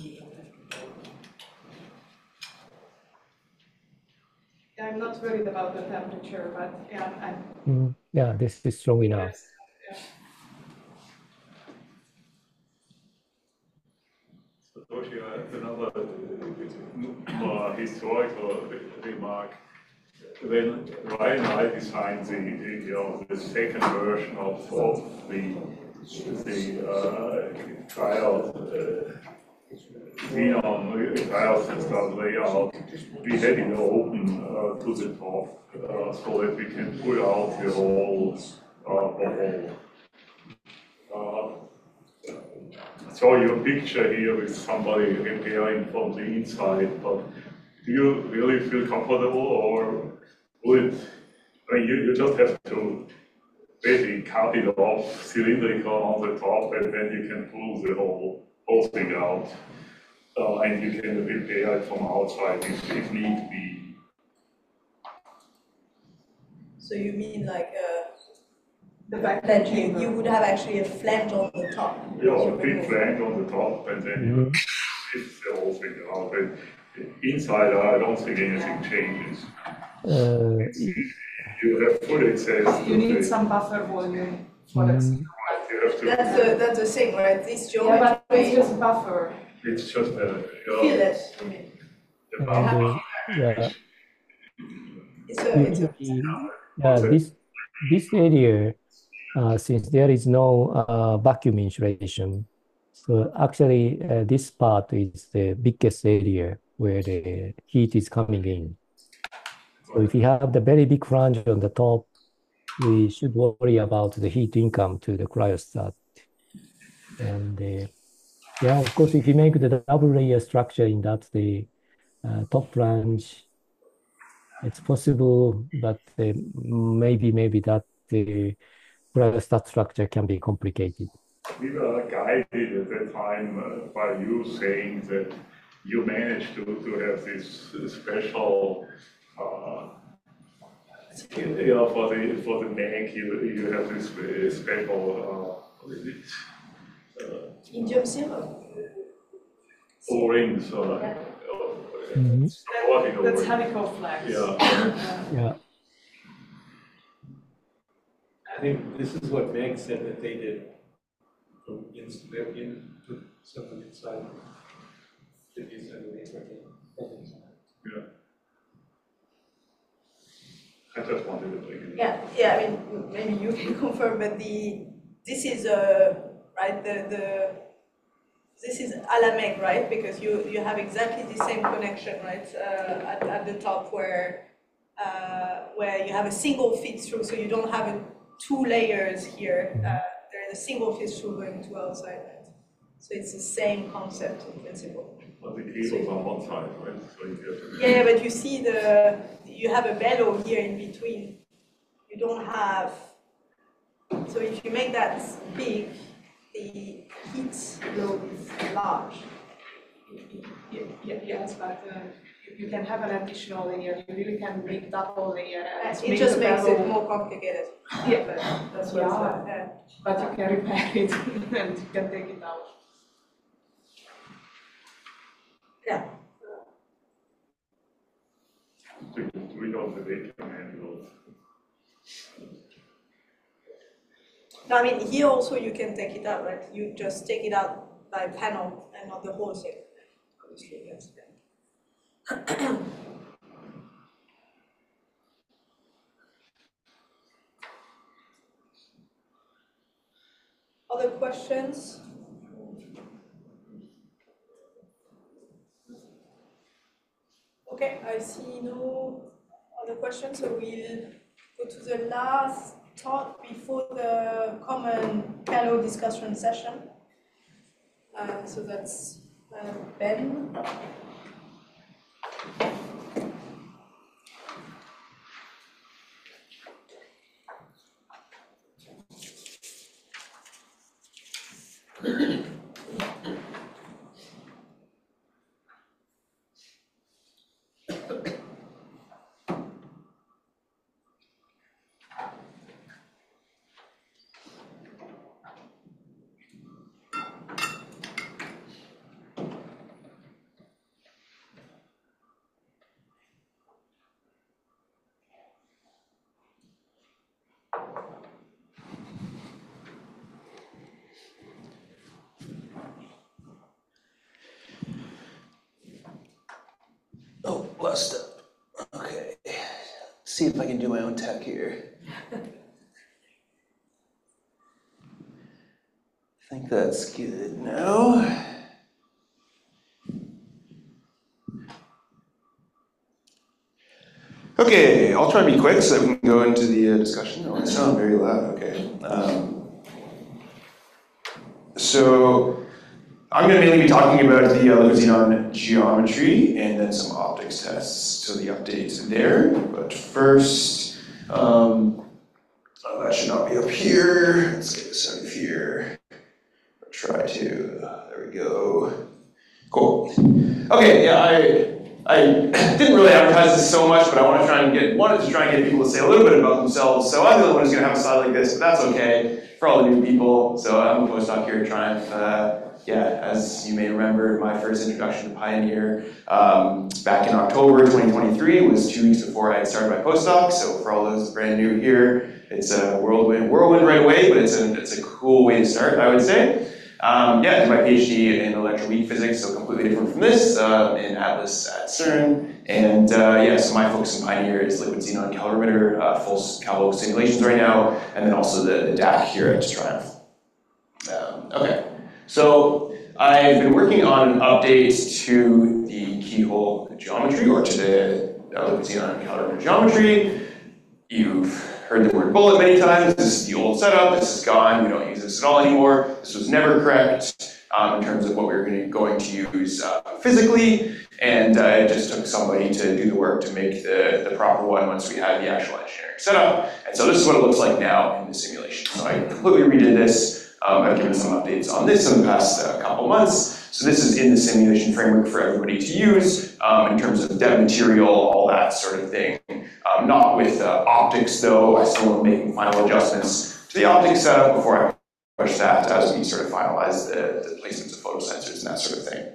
I'm not worried about the temperature, but yeah, I'm... Mm, yeah, this is strong enough. Yes, yeah. Satoshi, another more historical remark. When Ryan and I designed the, the, you know, the second version of, of the, the uh, trial, uh, Xenon trial system layout, we had it open uh, to the top uh, so that we can pull out the whole uh, bubble. Uh, I saw your picture here with somebody repairing from the inside, but do you really feel comfortable, or would it, I mean, you, you just have to basically cut it off cylindrical on the top, and then you can pull the whole, whole thing out, uh, and you can repair it from outside if, if need be. So you mean like uh, The vacuum that you, chamber. you would have actually a flange on the top. Yeah, a big flange on the top, and then you Mhm. shift the whole thing out. But inside, I don't think anything changes. Uh, You have full access to You need the- some buffer volume for that. mm, You have to. That's the, that's the thing, right? This Yeah, but it's geometry, just buffer. It's just a. feel it, you mean. The and buffer. uh, yeah, It's a, it's a, usually, yeah, this this area, uh, since there is no uh, vacuum insulation, so actually uh, this part is the biggest area where the heat is coming in. So if you have the very big flange on the top, we should worry about the heat income to the cryostat. And uh, yeah, of course, if you make the double layer structure in that the uh, top flange, it's possible, but uh, maybe maybe that the cryostat structure can be complicated. We were guided at that time uh, by you saying that you managed to, to have this special, uh, yeah, for the for the neck, you you have this uh, special, uh, what is it? Uh, Indium syrup. O-rings or like, uh, Mhm. supporting That's O-rings. helical flex. Yeah. Yeah. I think this is what Meg said that they did from in, in put something inside. Did you send me Yeah. I just wanted to bring it. Yeah, yeah, I mean, maybe you can confirm, but the, this is, uh, right, the, the, this is a la Meg, right? Because you, you have exactly the same connection, right, uh, at, at the top where, uh, where you have a single feed through, so you don't have a, two layers here. Uh, there is a single feed through going to outside, right? So it's the same concept in principle. But the cable's on one side, right? So you have to. Yeah, yeah, but you see the, you have a bellow here in between. You don't have, so if you make that big, the heat load is large. Yeah, yeah, yes, but uh, you- you can have an additional layer. You really can make double layer. And It make just the makes it bellow- more complicated. Yeah, But that's what, Yeah. uh, yeah. but you can repair it and you can take it out. Yeah. We we don't have a manual. No, I mean, here also you can take it out, right? You just take it out by panel and not the whole thing. Obviously, yes. Other questions? Okay, I see no other questions, so we'll go to the last talk before the common fellow discussion session. Uh, so that's uh, Ben. Oh, blessed up. Okay. See if I can do my own tech here. I think that's good now. Okay, I'll try to be quick so we can go into the uh, discussion. Oh, I sound very loud, okay. Um, so, I'm going to mainly be talking about the uh, liquid xenon geometry and then some optics tests, so the updates there. But first, um, oh, that should not be up here. Let's get this out of here. I'll try to, there we go. Cool. Okay, yeah, I I didn't really advertise this so much, but I want to try and get wanted to try and get people to say a little bit about themselves. So I'm the only one who's going to have a slide like this, but that's okay for all the new people. So I'm a postdoc here at Triumph. Uh, yeah, as you may remember, my first introduction to Pioneer um, back in October twenty twenty-three was two weeks before I had started my postdoc. So for all those brand new here, it's a whirlwind, whirlwind right away, but it's a it's a cool way to start, I would say. Um, yeah, I did my PhD in electroweak physics, so completely different from this, uh, in Atlas at CERN. And uh, yeah, so my focus in Pioneer is liquid xenon calorimeter, uh, full Calvo simulations right now, and then also the, the D A C here at Triumph. Um, okay, so I've been working on an update to the keyhole geometry, or to the uh, liquid xenon calorimeter geometry. You've heard the word bullet many times. This is the old setup. This is gone. We don't use this at all anymore. This was never correct um, in terms of what we were going to, going to use uh, physically, and uh, it just took somebody to do the work to make the, the proper one once we had the actual engineering setup. And so this is what it looks like now in the simulation. So I completely redid this. Um, I've given some updates on this in the past uh, couple months. So this is in the simulation framework for everybody to use um, in terms of dev material, all that sort of thing. Um, not with uh, optics though. I still am making final adjustments to the optics setup before I push that as we sort of finalize the, the placements of photosensors and that sort of thing.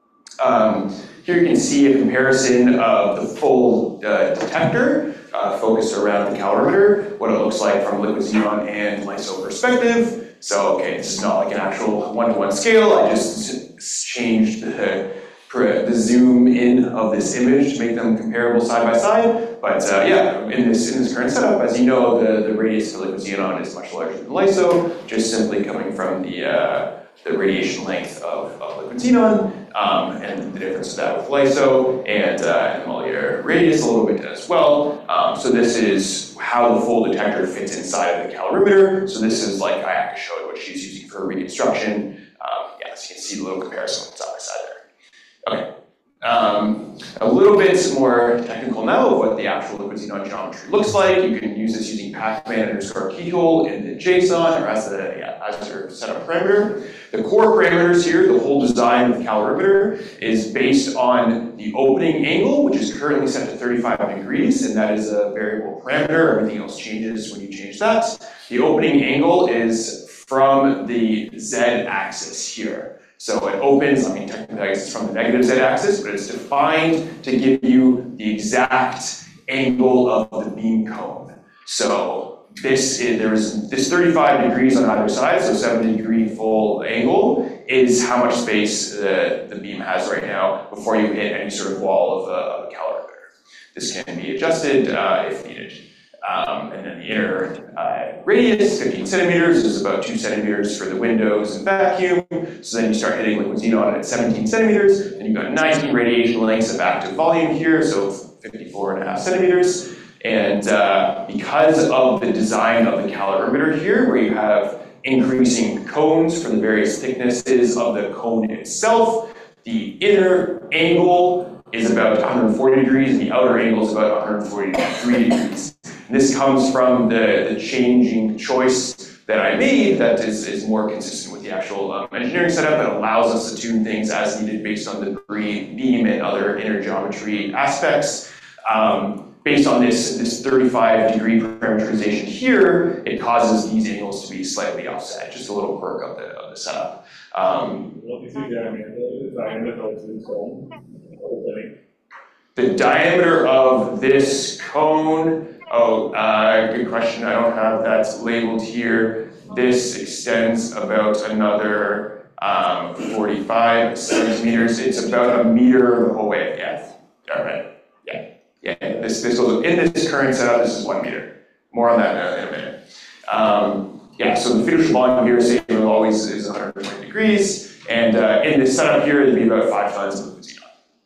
Um, here you can see a comparison of the full uh, detector uh, focused around the calorimeter, what it looks like from liquid xenon and LISO perspective. So, okay, this is not like an actual one-to-one scale. I just changed the, the zoom in of this image to make them comparable side by side. But uh, yeah, in this in this current setup, as you know, the, the radius for liquid xenon is much larger than LISO, just simply coming from the uh, the radiation length of, of liquid xenon, um, and the difference of that with LISO, and, uh, and the molecular radius a little bit as well. Um, so this is how the full detector fits inside of the calorimeter. So this is like Ayaka showed what she's using for reconstruction. Um, yeah, so you can see the little comparison side by side there. Okay. Um, a little bit more technical now of what the actual liquid xenon geometry looks like. You can use this using pacman underscore keyhole in the JSON or as the yeah, as your setup parameter. The core parameters here, the whole design of the calorimeter, is based on the opening angle, which is currently set to thirty-five degrees, and that is a variable parameter. Everything else changes when you change that. The opening angle is from the z-axis here. So it opens, I mean, technically it's from the negative z-axis, but it's defined to give you the exact angle of the beam cone. So this is, there's this thirty-five degrees on either side, so seventy degree full angle is how much space the, the beam has right now before you hit any sort of wall of a, of a calorimeter. This can be adjusted uh, if needed. Um, and then the inner uh, radius, fifteen centimeters, is about two centimeters for the windows and vacuum. So then you start hitting liquid xenon at seventeen centimeters, and you've got nineteen radiation lengths of active volume here, so fifty-four and a half centimeters. And uh, because of the design of the calorimeter here, where you have increasing cones for the various thicknesses of the cone itself, the inner angle is about one hundred forty degrees, and the outer angle is about one hundred forty-three degrees. And this comes from the, the changing choice that I made that is, is more consistent with the actual um, engineering setup that allows us to tune things as needed based on the beam and other inner geometry aspects. Um, based on this, this thirty-five degree parameterization here, it causes these angles to be slightly offset, just a little quirk of the, of the setup. Um, what is the diameter, the diameter of this cone opening? The diameter of this cone, oh, uh, good question. I don't have that labeled here. This extends about another um, forty-five centimeters. It's about a meter the whole way. Yeah, all right. Yeah, yeah. This this goes in this current setup. This is one meter. More on that in a minute. Um, yeah. So the fiducial volume here, same as always, is one hundred twenty degrees, and uh, in this setup here, it'd be about five tons of liquid xenon.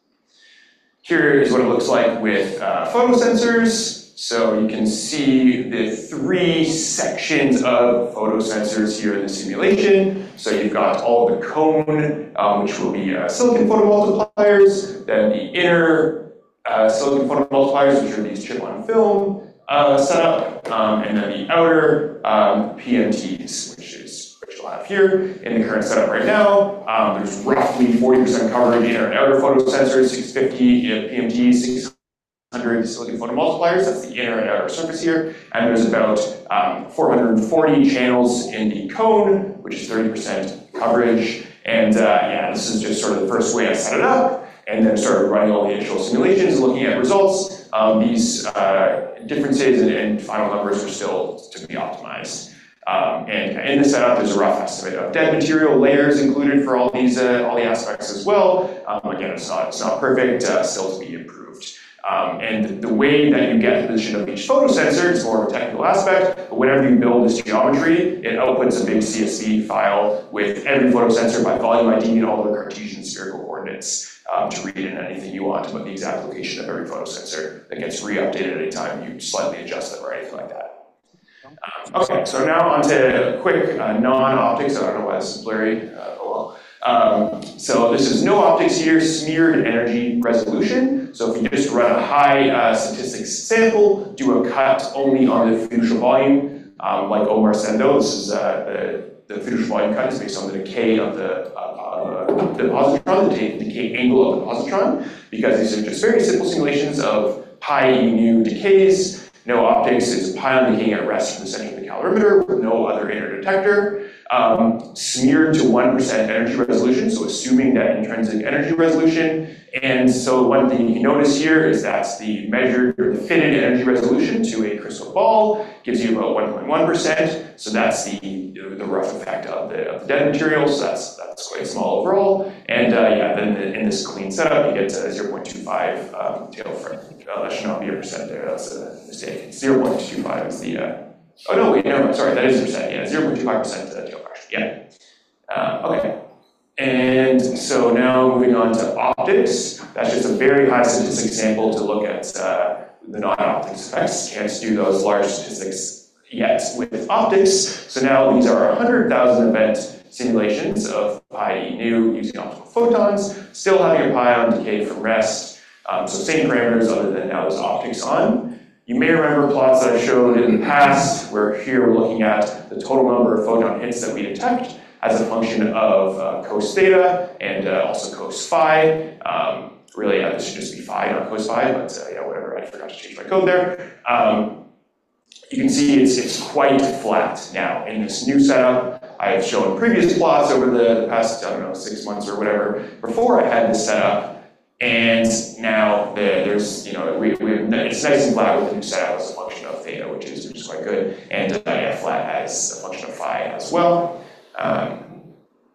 Here is what it looks like with uh, photosensors. So you can see the three sections of photosensors here in the simulation. So you've got all the cone, um, which will be uh, silicon photomultipliers, then the inner uh, silicon photomultipliers, which are these chip on film uh, setup, um, and then the outer um, P M Ts, which is which you'll have here in the current setup right now. Um, there's roughly forty percent coverage inner and outer photosensors, six fifty P M T, six hundred silicon photomultipliers, that's the inner and outer surface here, and there's about um, four hundred forty channels in the cone, which is thirty percent coverage. And uh, yeah, this is just sort of the first way I set it up, and then started running all the initial simulations, looking at results. Um, these uh, differences and, and final numbers are still to be optimized. Um, and in the setup, there's a rough estimate of dead material layers included for all these uh, all the aspects as well. Um, again, it's not it's not perfect, uh, still to be improved. Um, and the way that you get the position of each photosensor is more of a technical aspect, but whenever you build this geometry, it outputs a big C S V file with every photosensor by volume I D and all the Cartesian spherical coordinates um, to read in anything you want about the exact location of every photosensor that gets re-updated at any time you slightly adjust them or anything like that. Um, okay, so now on to a quick uh, non-optics. I don't know why this is blurry. Uh, oh well. Um, so this is no optics here, smeared energy resolution. So if you just run a high uh, statistics sample, do a cut only on the fiducial volume, um, like Omar Sendo. This is uh, the, the fiducial volume cut is based on the decay of the, uh, uh, the positron, the decay angle of the positron, because these are just very simple simulations of pi E nu decays. No optics is pion decaying at rest from the center of the calorimeter with no other inner detector. Um, smeared to one percent energy resolution, so assuming that intrinsic energy resolution. And so one thing you can notice here is that the measured or the fitted energy resolution to a crystal ball gives you about one point one percent. So that's the, the rough effect of the, of the dead material. So that's, that's quite small overall. And uh, yeah, then in this clean setup, you get to zero point two five um, tail frame. Uh, that should not be a percent there. That's a mistake. zero point two five is the, uh, oh no, wait, no, sorry, that is a percent. Yeah, zero point two five percent tail fraction. Yeah. Uh, okay. And so now moving on to optics. That's just a very high statistics sample to look at uh, the non-optics effects. Can't do those large statistics yet with optics. So now these are one hundred thousand event simulations of pi E nu using optical photons, still having a pion decay from rest. Um, so same parameters other than now there's optics on. You may remember plots that I showed in the past where here we're looking at the total number of photon hits that we detect as a function of uh, cos theta and uh, also cos phi. Um, really, yeah, this should just be phi, not cos phi, but uh, yeah, whatever, I forgot to change my code there. Um, you can see it's, it's quite flat now in this new setup. I have shown previous plots over the, the past, I don't know, six months or whatever, before I had this setup. And now the, there's, you know, we, we, it's nice and flat with the new setup as a function of theta, which is, which is quite good. And uh, yeah, flat as a function of phi as well. Um,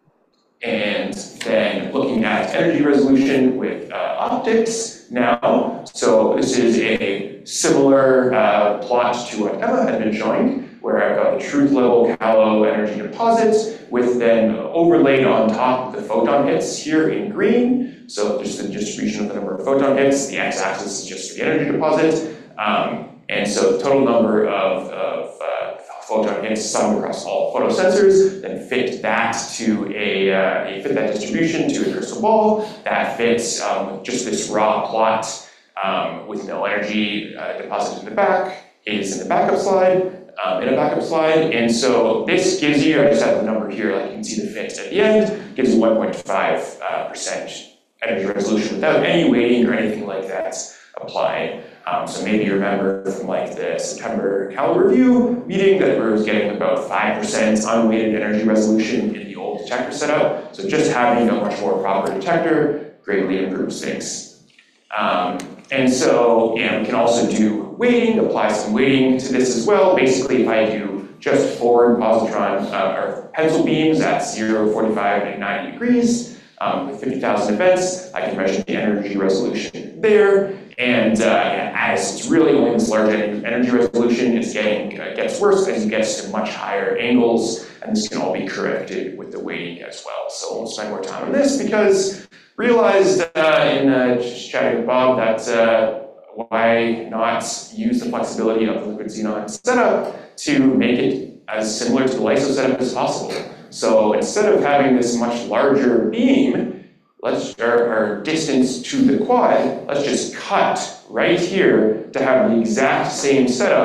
and then looking at energy resolution with uh, optics now. So this is a similar uh, plot to what Emma had been showing, where I've got the truth level Callow energy deposits with then overlaid on top the photon hits here in green. So just the distribution of the number of photon hits. The x-axis is just the energy deposit. Um, and so the total number of, of uh, photon hits summed across all photosensors, then fit that to a, uh, a fit that distribution to a crystal ball. That fits um, just this raw plot um, with no energy uh, deposited in the back is in the backup slide. Um, in a backup slide, and so this gives you, I just have the number here, like you can see the fit at the end, gives you one point five percent uh, energy resolution without any weighting or anything like that applied. Um, so maybe you remember from like the September Cal review meeting that we were getting about five percent unweighted energy resolution in the old detector setup. So just having a much more proper detector greatly improves things. Um, and so, yeah, we can also do weighting, apply some weighting to this as well. Basically, if I do just forward positron uh, or pencil beams at zero, forty-five, and ninety degrees um, with fifty thousand events, I can measure the energy resolution there. And uh, yeah, as it's really only this large energy resolution, it's getting uh, gets worse as it gets to much higher angles, and this can all be corrected with the weighting as well. So I won't spend more time on this because realized uh, in uh, just chatting with Bob that uh, why not use the flexibility of the liquid xenon setup to make it as similar to the LISO setup as possible. So instead of having this much larger beam, let's our, our distance to the quad, let's just cut right here to have the exact same setup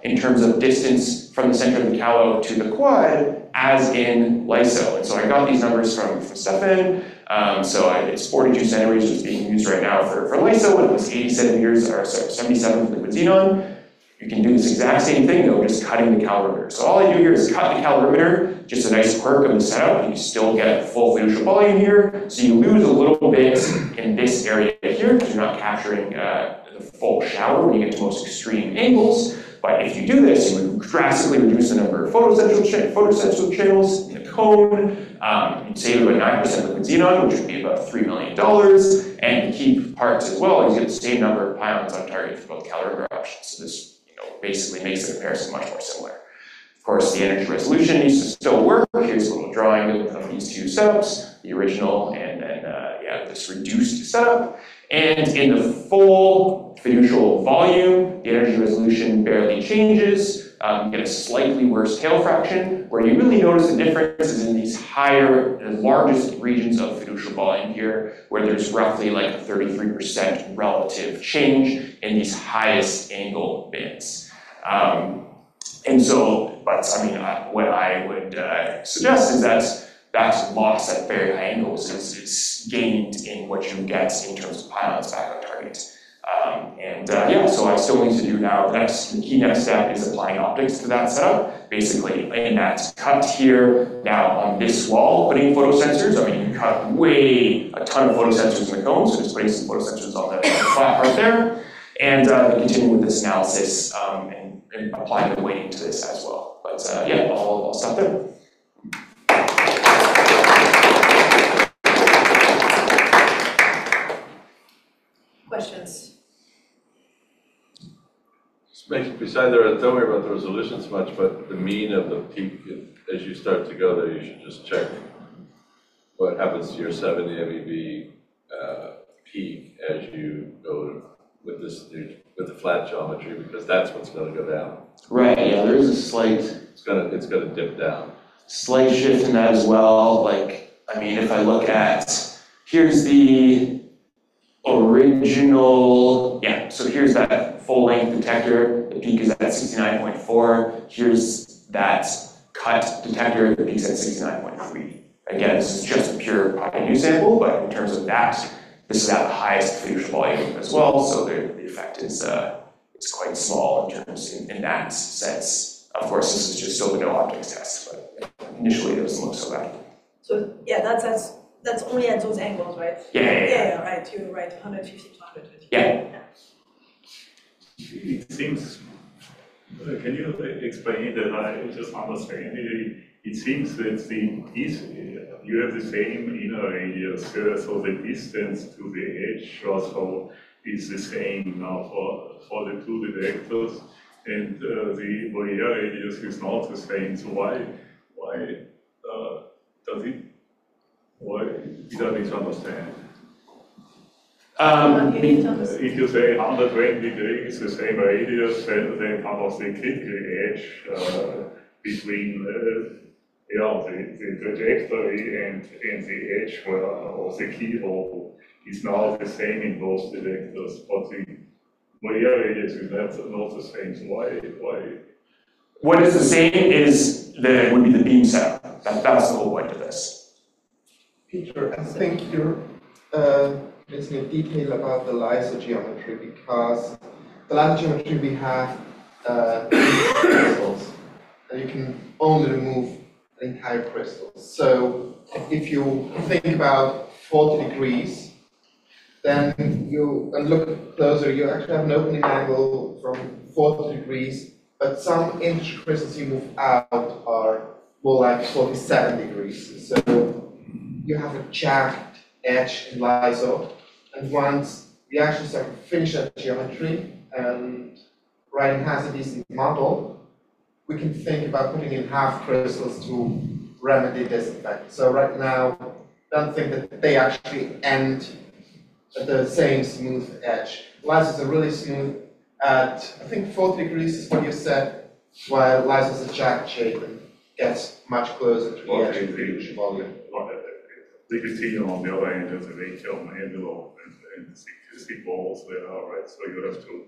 in terms of distance from the center of the calo to the quad as in LISO. And so I got these numbers from, from Stefan. Um, so I, it's forty-two centimeters is being used right now for, for LISO, and it was eighty centimeters, or sorry, seventy-seven for liquid xenon. You can do this exact same thing though, just cutting the calorimeter. So all I do here is cut the calorimeter, just a nice quirk of the setup, and you still get full fiducial volume here. So you lose a little bit in this area here, because you're not capturing uh, the full shower when you get to most extreme angles. But if you do this, you would drastically reduce the number of photosensitive, cha photosensitive channels in the cone. Um, you'd save about nine percent liquid xenon, which would be about three million dollars. And to keep parts as well, you get the same number of pions on target for both calorimeter options. So this basically makes the comparison much more similar. Of course, the energy resolution needs to still work. Here's a little drawing of these two setups, the original and then uh, yeah, this reduced setup. And in the full fiducial volume, the energy resolution barely changes. Um, you get a slightly worse tail fraction. Where you really notice the difference is in these higher, the largest regions of fiducial volume here, where there's roughly like a thirty-three percent relative change in these highest angle bins. Um, and so, but I mean, uh, what I would uh, suggest is that that loss at very high angles is, is gained in what you get in terms of pions back on target. Um, and uh, yeah, so I still need to do now, the next the key next step is applying optics to that setup. Basically, in that cut here, now on this wall, putting photosensors. I mean, you can cut way, a ton of photosensors in the cone, so just putting some photosensors on the, on the flat part there. And uh, continue with this analysis um, and, and applying the weighting to this as well. But uh, yeah, I'll, I'll stop there. Questions? Besides there, don't worry about the resolution so much, but the mean of the peak, as you start to go there, you should just check what happens to your seventy MeV uh, peak as you go with this new, with the flat geometry, because that's what's going to go down. Right. Yeah, there is a slight. It's gonna it's gonna dip down. Slight shift in that as well. Like, I mean, if I look at, here's the original, yeah, so here's that full length detector, the peak is at sixty-nine point four, here's that cut detector, the peak's at sixty-nine point three. Again, this is just a pure Pi sample, but in terms of that, this is at the highest fiducial volume as well, so the, the effect is uh, it's quite small in terms in, in that sense. Of course, this is just still the no optics test, but initially it doesn't look so bad. So yeah, that's that's that's only at those angles, right? Yeah, yeah, yeah. yeah, yeah right. You're right. one hundred fifty to one hundred twenty. Yeah. yeah. It seems. Uh, can you explain that I just understand? It, it seems that the this, you have the same inner radius, uh, so the distance to the edge also is the same now for for the two detectors, and uh, the Boyer radius is not the same. So why why uh, does it? Why did I misunderstand? Um, if you say one hundred twenty degrees, the same radius, then, then kind of the critical edge uh, between uh, yeah, the, the trajectory and, and the edge where, of the keyhole is now the same in both detectors, but the Boyer radius is not, not the same. So why, why? What is the same is the would be the beam setup. That, that's the whole point of this. Peter, I think you're uh, missing a detail about the LISO geometry, because the LISO geometry we have uh, crystals, and you can only remove an entire crystal. So if you think about forty degrees, then you, and look closer, you actually have an opening angle from forty degrees, but some inch crystals you move out are more like forty-seven degrees. So you have a jagged edge in LISO, and once we actually start to finish that geometry and Ryan has a decent model, we can think about putting in half crystals to remedy this effect. So right now, don't think that they actually end at the same smooth edge. LISO is a really smooth at, I think forty degrees is what you said, while LISO is a jagged shape and gets much closer to the edge of the huge volume. The continuum on the other end of the vacuum envelope and, and the, the balls there, right? So you have to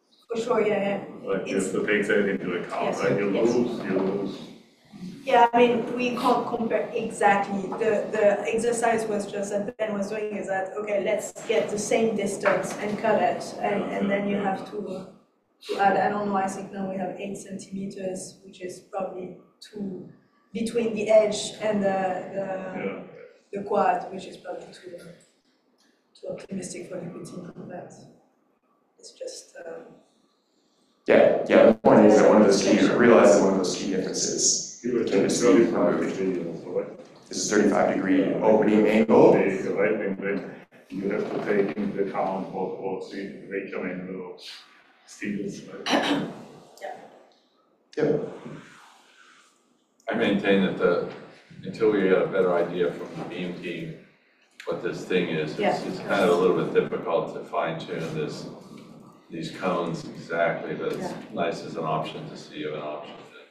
For sure, yeah, yeah. Like, you have to take that into account, Yes, right? You yes. lose, you lose. Yeah, I mean, we can't compare exactly. The, the exercise was just that Ben was doing is that, okay, let's get the same distance and cut it. And, and then you have to, to add, I don't know, I think now we have eight centimeters, which is probably two, between the edge and the, the, Yeah. the quad, which is probably too, too optimistic for Liquidine, but it's just, um, Yeah, yeah, the point is that one of those key, I realize that one of those key differences between the speed moved. This is thirty-five degree opening angle. Right, and then you have to take into account what, what the vacuum angle steals, right? Yep. I maintain that the, until we get a better idea from the beam team what this thing is, it's, Yeah. it's kind of a little bit difficult to fine tune this, these cones exactly, but it's Yeah. nice as an option to see of an option.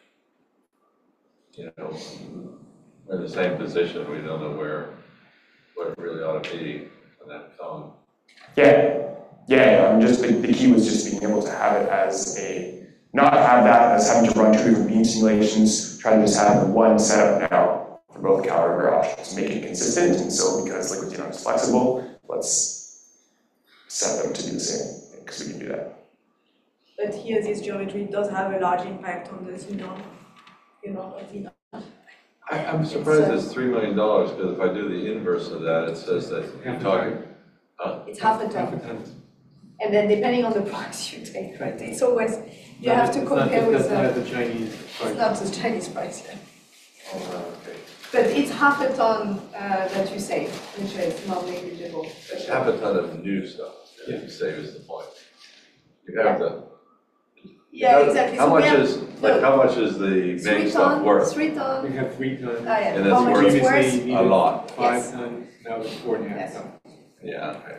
You know, we're in the same position, we don't know where, what it really ought to be on that cone. Yeah, yeah, yeah, I mean, just the, the key was just being able to have it as a, not have that as having to run two different beam simulations, try to just have one setup now for both Calorie and Garage to make it consistent. And so because Liquidine is flexible, let's set them to do the same, because we can do that. but here this geometry does have a large impact on the xenon, you know, xenon. I, I'm surprised it's three million dollars, because if I do the inverse of that, it says that you're talking, huh? It's half a ton. And then depending on the price you take, right, it's always, you have to compare with That's the, not the Chinese price. it's not the Chinese price, yeah. Oh, okay. But it's half a ton uh, that you save, which is not negligible. for sure. Half a ton of new stuff, if you save is the point. You have the. Yeah, exactly. How So we much have- is, like, how much is the main Three stuff ton, worth? three ton. We have three tons. Ah, yeah. And How it's much worth it's worth? Previously, you A needed lot. five Yes. tons, now it's four and a half Yes. tons. Yeah, okay.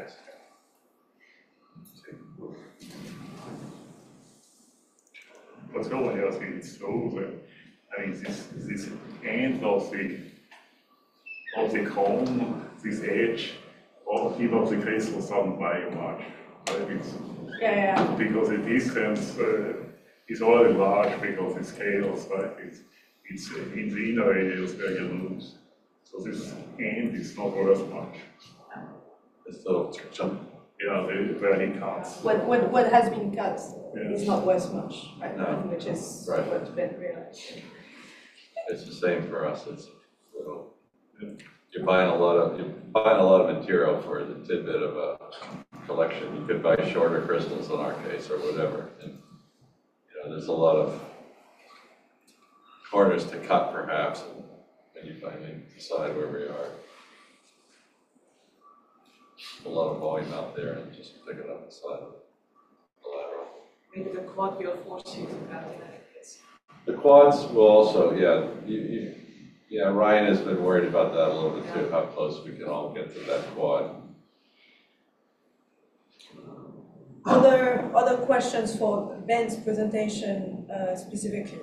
What's going on is it's over. I mean, this, this end of the, of the cone, this edge, or heat of the crystal doesn't vary much. Right? It's, Yeah, yeah. because the distance uh, is already large because it scales, right? It's, it's uh, in the inner areas where you lose. So this end is not worth much. This little jump. Yeah, the- where he cuts. What, what, what has been cut Yeah. is not worth much, right? No. Which is Right. what Ben realized. It's the same for us, it's little, you're buying a lot of, you're buying a lot of material for the tidbit of a collection. You could buy shorter crystals in our case or whatever. And, you know, there's a lot of corners to cut perhaps, when you finally decide where we are. A lot of volume out there and just pick it up inside of the lateral. Maybe the quad will force you to cut in any case. The quads will also, yeah, you, you, yeah, Ryan has been worried about that a little bit too, how close we can all get to that quad. Other, other questions for Ben's presentation uh, specifically?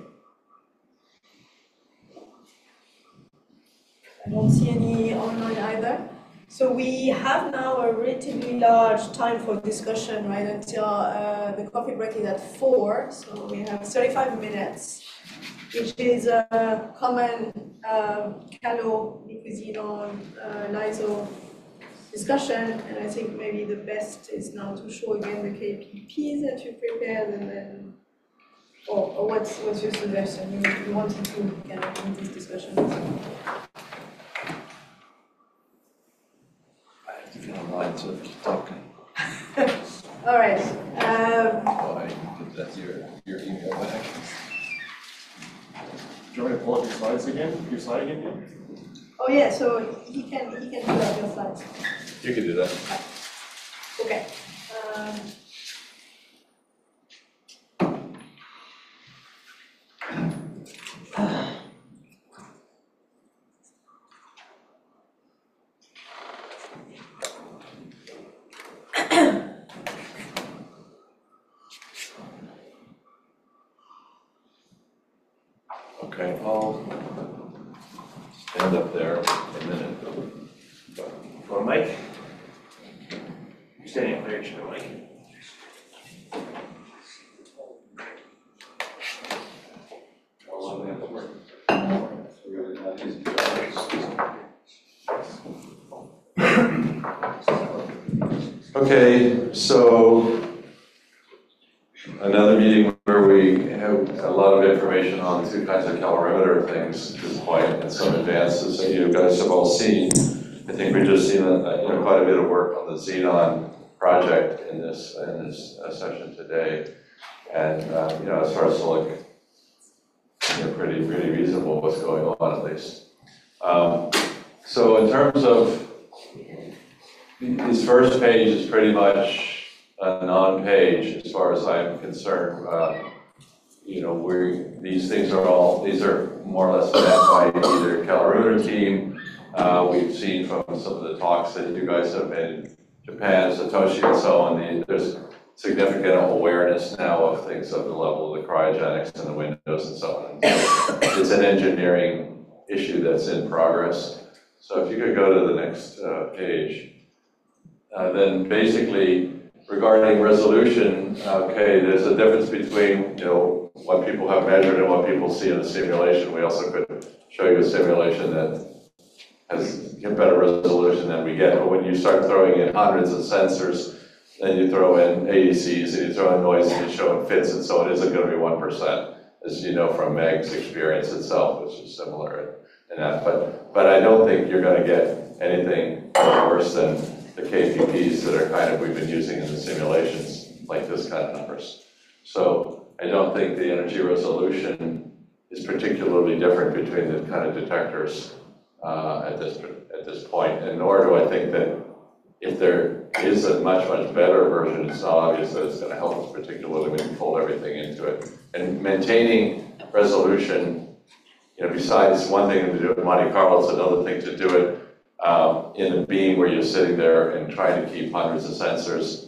I don't see any online either. So we have now a relatively large time for discussion, right, until uh, the coffee break is at four. So we have thirty-five minutes, which is a common um, Calo, Liquidine, uh, Lyso discussion. And I think maybe the best is now to show again the K P Ps that you prepared, and then, or, or what's, what's your suggestion? You, you wanted to kind of in this discussion. If you don't mind, so keep talking. All right. Um, Oh, I did that, your, your email back. Do you want me to pull up your slides again, your slide again? oh yeah, so he can he can pull up your slides. You can do that. Okay. Um, Okay, I'll stand up there for a minute. For a mic? You're standing up there, you should have a mic. Okay, so another meeting where we have a lot of information on two kinds of calorimeter things at this point, and some advances that you guys have all seen. I think we've just seen a, a, you know, quite a bit of work on the Xenon project in this in this uh, session today, and uh, you know, as far as to look, you know, pretty pretty reasonable what's going on at least. Um, so in terms of this first page is pretty much a non-page as far as I'm concerned. Uh, you know, we these things are all these are more or less done by either calorimeter team. Uh, we've seen from some of the talks that you guys have made in Japan, Satoshi, and so on. The, there's significant awareness now of things of the level of the cryogenics and the windows and so on. And so it's an engineering issue that's in progress. So if you could go to the next uh, page. Uh, then basically, regarding resolution, okay, there's a difference between, you know, what people have measured and what people see in the simulation. We also could show you a simulation that has better resolution than we get. But when you start throwing in hundreds of sensors, then you throw in A D Cs and you throw in noise and you show in fits, and so it isn't going to be one percent, as you know from Meg's experience itself, which is similar in that. But, but I don't think you're going to get anything worse than the K P Ps that are kind of we've been using in the simulations, like this kind of numbers. So I don't think the energy resolution is particularly different between the kind of detectors uh, at this at this point, and nor do I think that if there is a much, much better version, it's not obvious that it's going to help us, particularly when you fold everything into it. And maintaining resolution, you know, besides one thing to do it in Monte Carlo, it's another thing to do it Um, in a beam where you're sitting there and trying to keep hundreds of sensors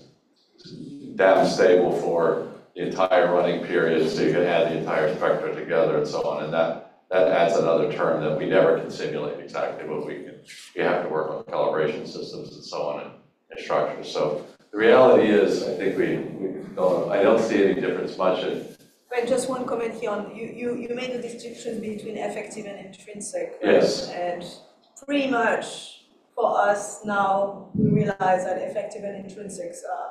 damn stable for the entire running period, so you can add the entire spectra together and so on. And that, that adds another term that we never can simulate exactly, but we can. We have to work on calibration systems and so on and, and structures. So the reality is, I think we, we don't, I don't see any difference much in. But just one comment here on, you, you, you made a distinction between effective and intrinsic. Right? Yes. And pretty much for us now, we realize that effective and intrinsics are,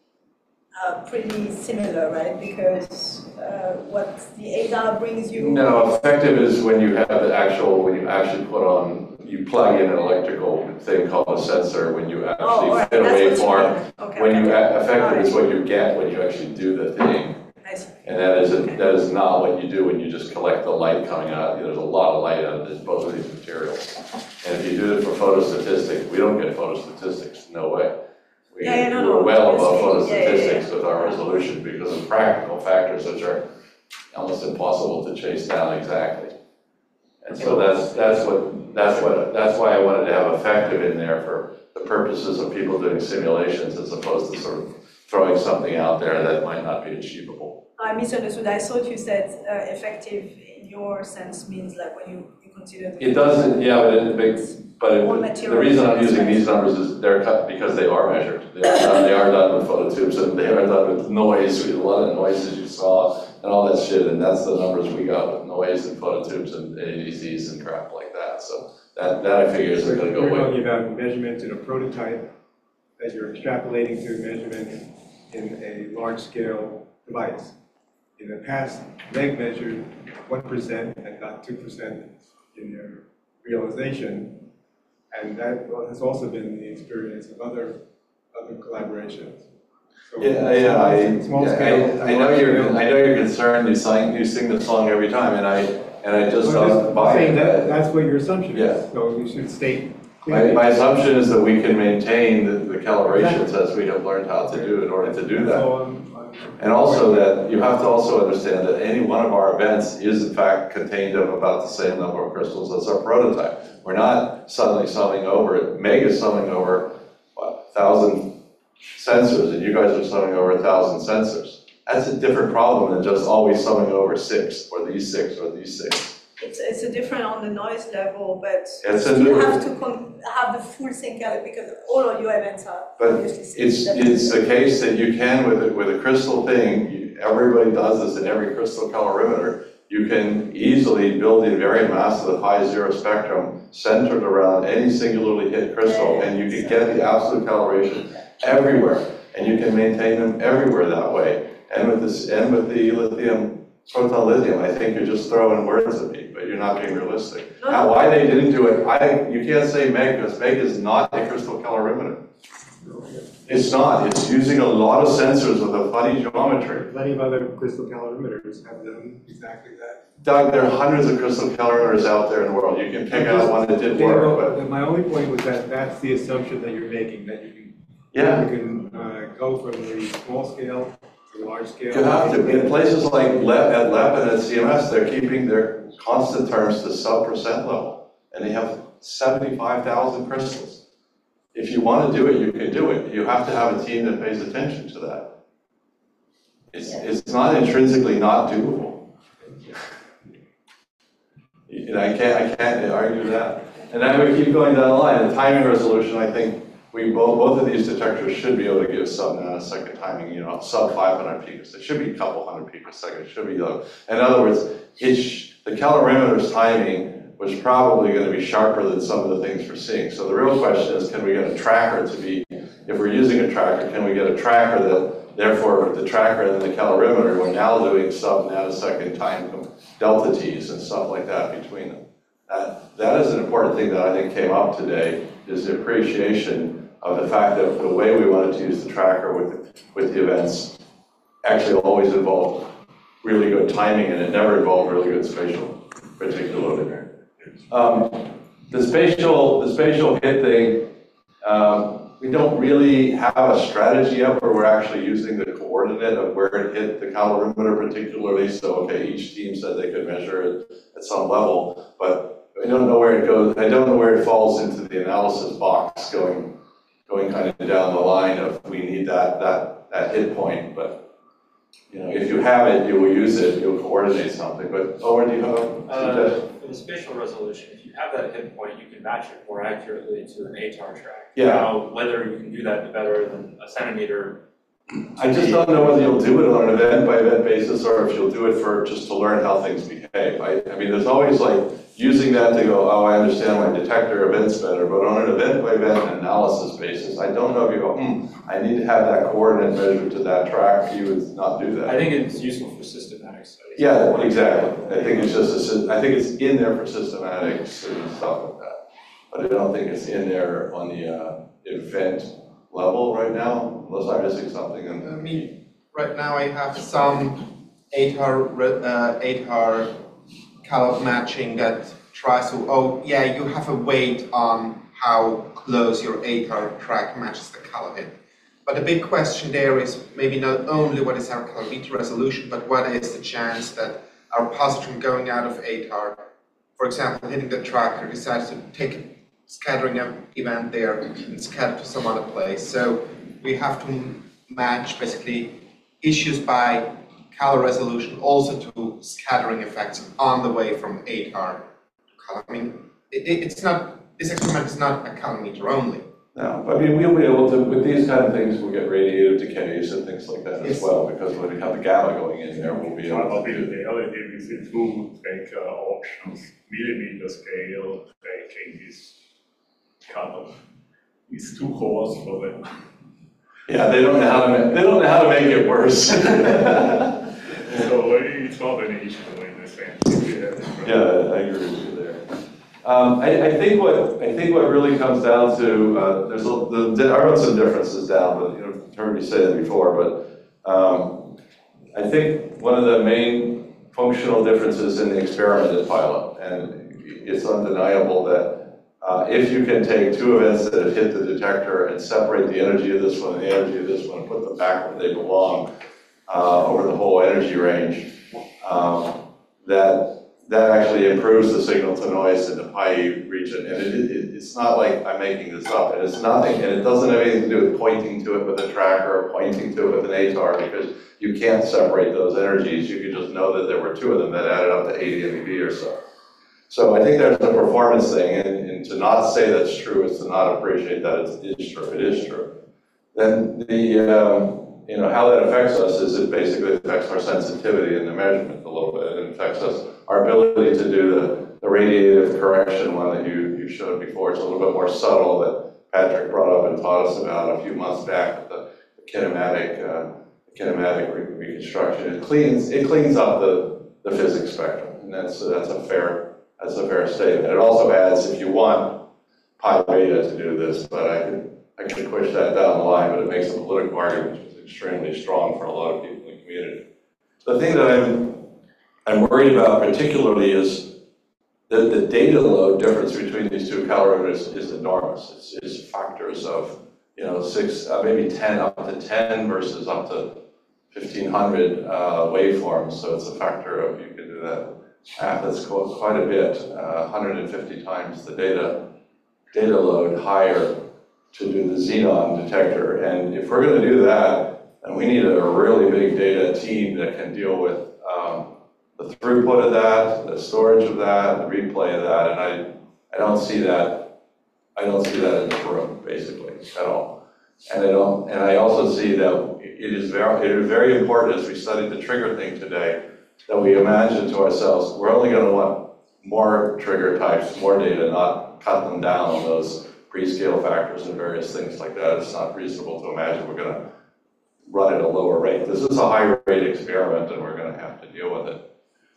are pretty similar, right? Because uh, what the A D A brings you. No, effective is when you have the actual, when you actually put on, you plug in an electrical thing called a sensor when you actually oh, right. fit a That's waveform. Okay, when okay. you, effective right. is what you get when you actually do the thing. I see. And that is, a, that is not what you do when you just collect the light coming out. There's a lot of light out of this, both of these materials. And if you do it for photostatistics, we don't get photostatistics, no way. We, yeah, yeah, no, we're no, well above photostatistics photostatistics yeah, yeah, yeah. with our resolution because of practical factors which are almost impossible to chase down exactly. And so that's that's what that's what that's why I wanted to have effective in there for the purposes of people doing simulations as opposed to sort of throwing something out there that might not be achievable. I misunderstood. I thought you said uh, effective in your sense means like when you, you consider the It doesn't, yeah, but it makes, but it, the reason I'm using these numbers is they're cut because they are measured. They are done, they are done with phototubes and they are done with noise. We had a lot of noise as you saw and all that shit, and that's the numbers we got with noise and phototubes and A D Cs and crap like that. So that, that I figure isn't going to go We're away. talking about measurements in a prototype that you're extrapolating to measurements in a large-scale device. In the past, Meg measured one percent and got two percent in their realization, and that has also been the experience of other other collaborations. So Yeah, yeah, I, small yeah, scale, I, I know you're, I know you're concerned. You sing, you sing the song every time, and I, and I just don't buy it. That, that's what your assumption Yeah. is. So you should state My, clearly. my assumption is that we can maintain the, the calibrations as we have learned how to do in order to do that. So, um, And also that you have to also understand that any one of our events is in fact contained of about the same number of crystals as our prototype. We're not suddenly summing over it. Meg is summing over what, a thousand sensors, and you guys are summing over a thousand sensors. That's a different problem than just always summing over six, or these six, or these six. It's, it's a different on the noise level, but It's you a still new- have to con have the full sync out because all of your events are But obviously it's, it's the case that you can, with a, with a crystal thing, you, everybody does this in every crystal calorimeter, you can easily build a very massive high zero spectrum centered around any singularly hit crystal, and you can get the absolute calibration everywhere, and you can maintain them everywhere that way. And with this, and with the lithium, proton lithium, I think you're just throwing words at me, but you're not being realistic. Now, why they didn't do it, I, you can't say MEG, because MEG is not a crystal calorimeter. It's not. It's using a lot of sensors with a funny geometry. Plenty of other crystal calorimeters have done exactly that. Doug, there are hundreds of crystal calorimeters out there in the world. You can pick out one that did work, but My only point was that that's the assumption that you're making, that you can, yeah. you can uh, go from the small scale to the large scale. You have to. In places like Lep, at Lep and at C M S, they're keeping their constant terms to sub percent level, and they have seventy-five thousand crystals. If you want to do it, you can do it. You have to have a team that pays attention to that. It's, it's not intrinsically not doable. You know, I can't, I can't argue that. And then we keep going down the line. The timing resolution, I think we both, both of these detectors should be able to give sub nanosecond timing, you know, sub five hundred picos. It should be a couple hundred picoseconds. It should be low. In other words, it's, the calorimeter's timing was probably going to be sharper than some of the things we're seeing. So the real question is, can we get a tracker to be, if we're using a tracker, can we get a tracker that, therefore, the tracker and the calorimeter, we're now doing sub nanosecond time delta T's and stuff like that between them. That, that is an important thing that I think came up today, is the appreciation of the fact that the way we wanted to use the tracker with, with the events actually always involved really good timing, and it never involved really good spatial particularity. Um, the spatial, the spatial hit thing, um, we don't really have a strategy yet where we're actually using the coordinate of where it hit the calorimeter particularly. So, okay, each team said they could measure it at some level, but I don't know where it goes. I don't know where it falls into the analysis box going, going kind of down the line of we need that that that hit point. But you know, if you have it, you will use it. You'll coordinate something. But Owen, do you have a uh, for the spatial resolution, if you have that hit point, you can match it more accurately to an A T A R track. Yeah. Now, whether you can do that better than a centimeter. I just don't know whether you'll do it on an event by event basis or if you'll do it for just to learn how things behave. I, I mean, there's always like using that to go, oh, I understand my detector events better, but on an event by event analysis basis, I don't know if you go, hmm, I need to have that coordinate measured to that track. You would not do that. I think it's useful for systematic studies. Yeah, exactly. I think it's just a, I think it's in there for systematics and stuff like that, but I don't think it's in there on the uh, event level right now, unless I'm missing something. And I mean, right now I have some A T A R, uh, A T A R color matching that tries to, oh yeah, you have a weight on how close your A T A R track matches the color hit. But the big question there is maybe not only what is our colorimeter resolution, but what is the chance that our positron going out of A T A R, for example, hitting the tracker, decides to take a scattering event there and scatter to some other place. So we have to match basically issues by color resolution also to scattering effects on the way from A T A R to color. I mean, it, it's not, this experiment is not a colorimeter only. No, I mean, we'll be able to, with these kind of things, we'll get radiative decays and things like that as well, because when we have the gamma going in there, we'll be able to do the L E D with the two like, uh, options, millimeter scale, like changes kind of, it's too coarse for them. Yeah, they don't know how to make, they don't know how to make it worse. So it's not an issue in the sense. Yeah, I agree with you there. Um, I, I think what I think what really comes down to uh, there's a, the, I wrote some differences down, but you know, you've heard me say that before. But um, I think one of the main functional differences in the experiment is pilot, and it's undeniable that uh, if you can take two events that have hit the detector and separate the energy of this one and the energy of this one and put them back where they belong uh, over the whole energy range, um, that. That actually improves the signal to noise in the pi region, and it, it, it's not like I'm making this up, and it's nothing, and it doesn't have anything to do with pointing to it with a tracker or pointing to it with an A T A R, because you can't separate those energies. You can just know that there were two of them that added up to eighty M E V or so. So I think there's a performance thing, and, and to not say that's true is to not appreciate that it is true. It is true. Then the um, you know, how that affects us is it basically affects our sensitivity in the measurement a little bit. It affects us, our ability to do the, the radiative correction one that you, you showed before. It's a little bit more subtle, that Patrick brought up and taught us about a few months back, the kinematic, uh, kinematic re reconstruction. It cleans, it cleans up the, the physics spectrum, and that's, that's a fair, that's a fair statement. It also adds, if you want pi beta to do this, but I could, I could push that down the line, but it makes a political argument which is extremely strong for a lot of people in the community. The thing that I'm, I'm worried about particularly is that the data load difference between these two calorimeters is enormous. It's, it's factors of, you know, six, uh, maybe ten, up to ten versus up to fifteen hundred uh, waveforms. So it's a factor of, you can do that math, that's quite a bit, uh, one hundred fifty times the data, data load higher to do the xenon detector. And if we're going to do that, then we need a really big data team that can deal with um, the throughput of that, the storage of that, the replay of that, and I, I don't see that, I don't see that in the room, basically, at all. And I don't, and I also see that it is very, it is very important as we studied the trigger thing today, that we imagine to ourselves, we're only going to want more trigger types, more data, not cut them down on those pre-scale factors and various things like that. It's not reasonable to imagine we're going to run at a lower rate. This is a high rate experiment and we're going to have to deal with it.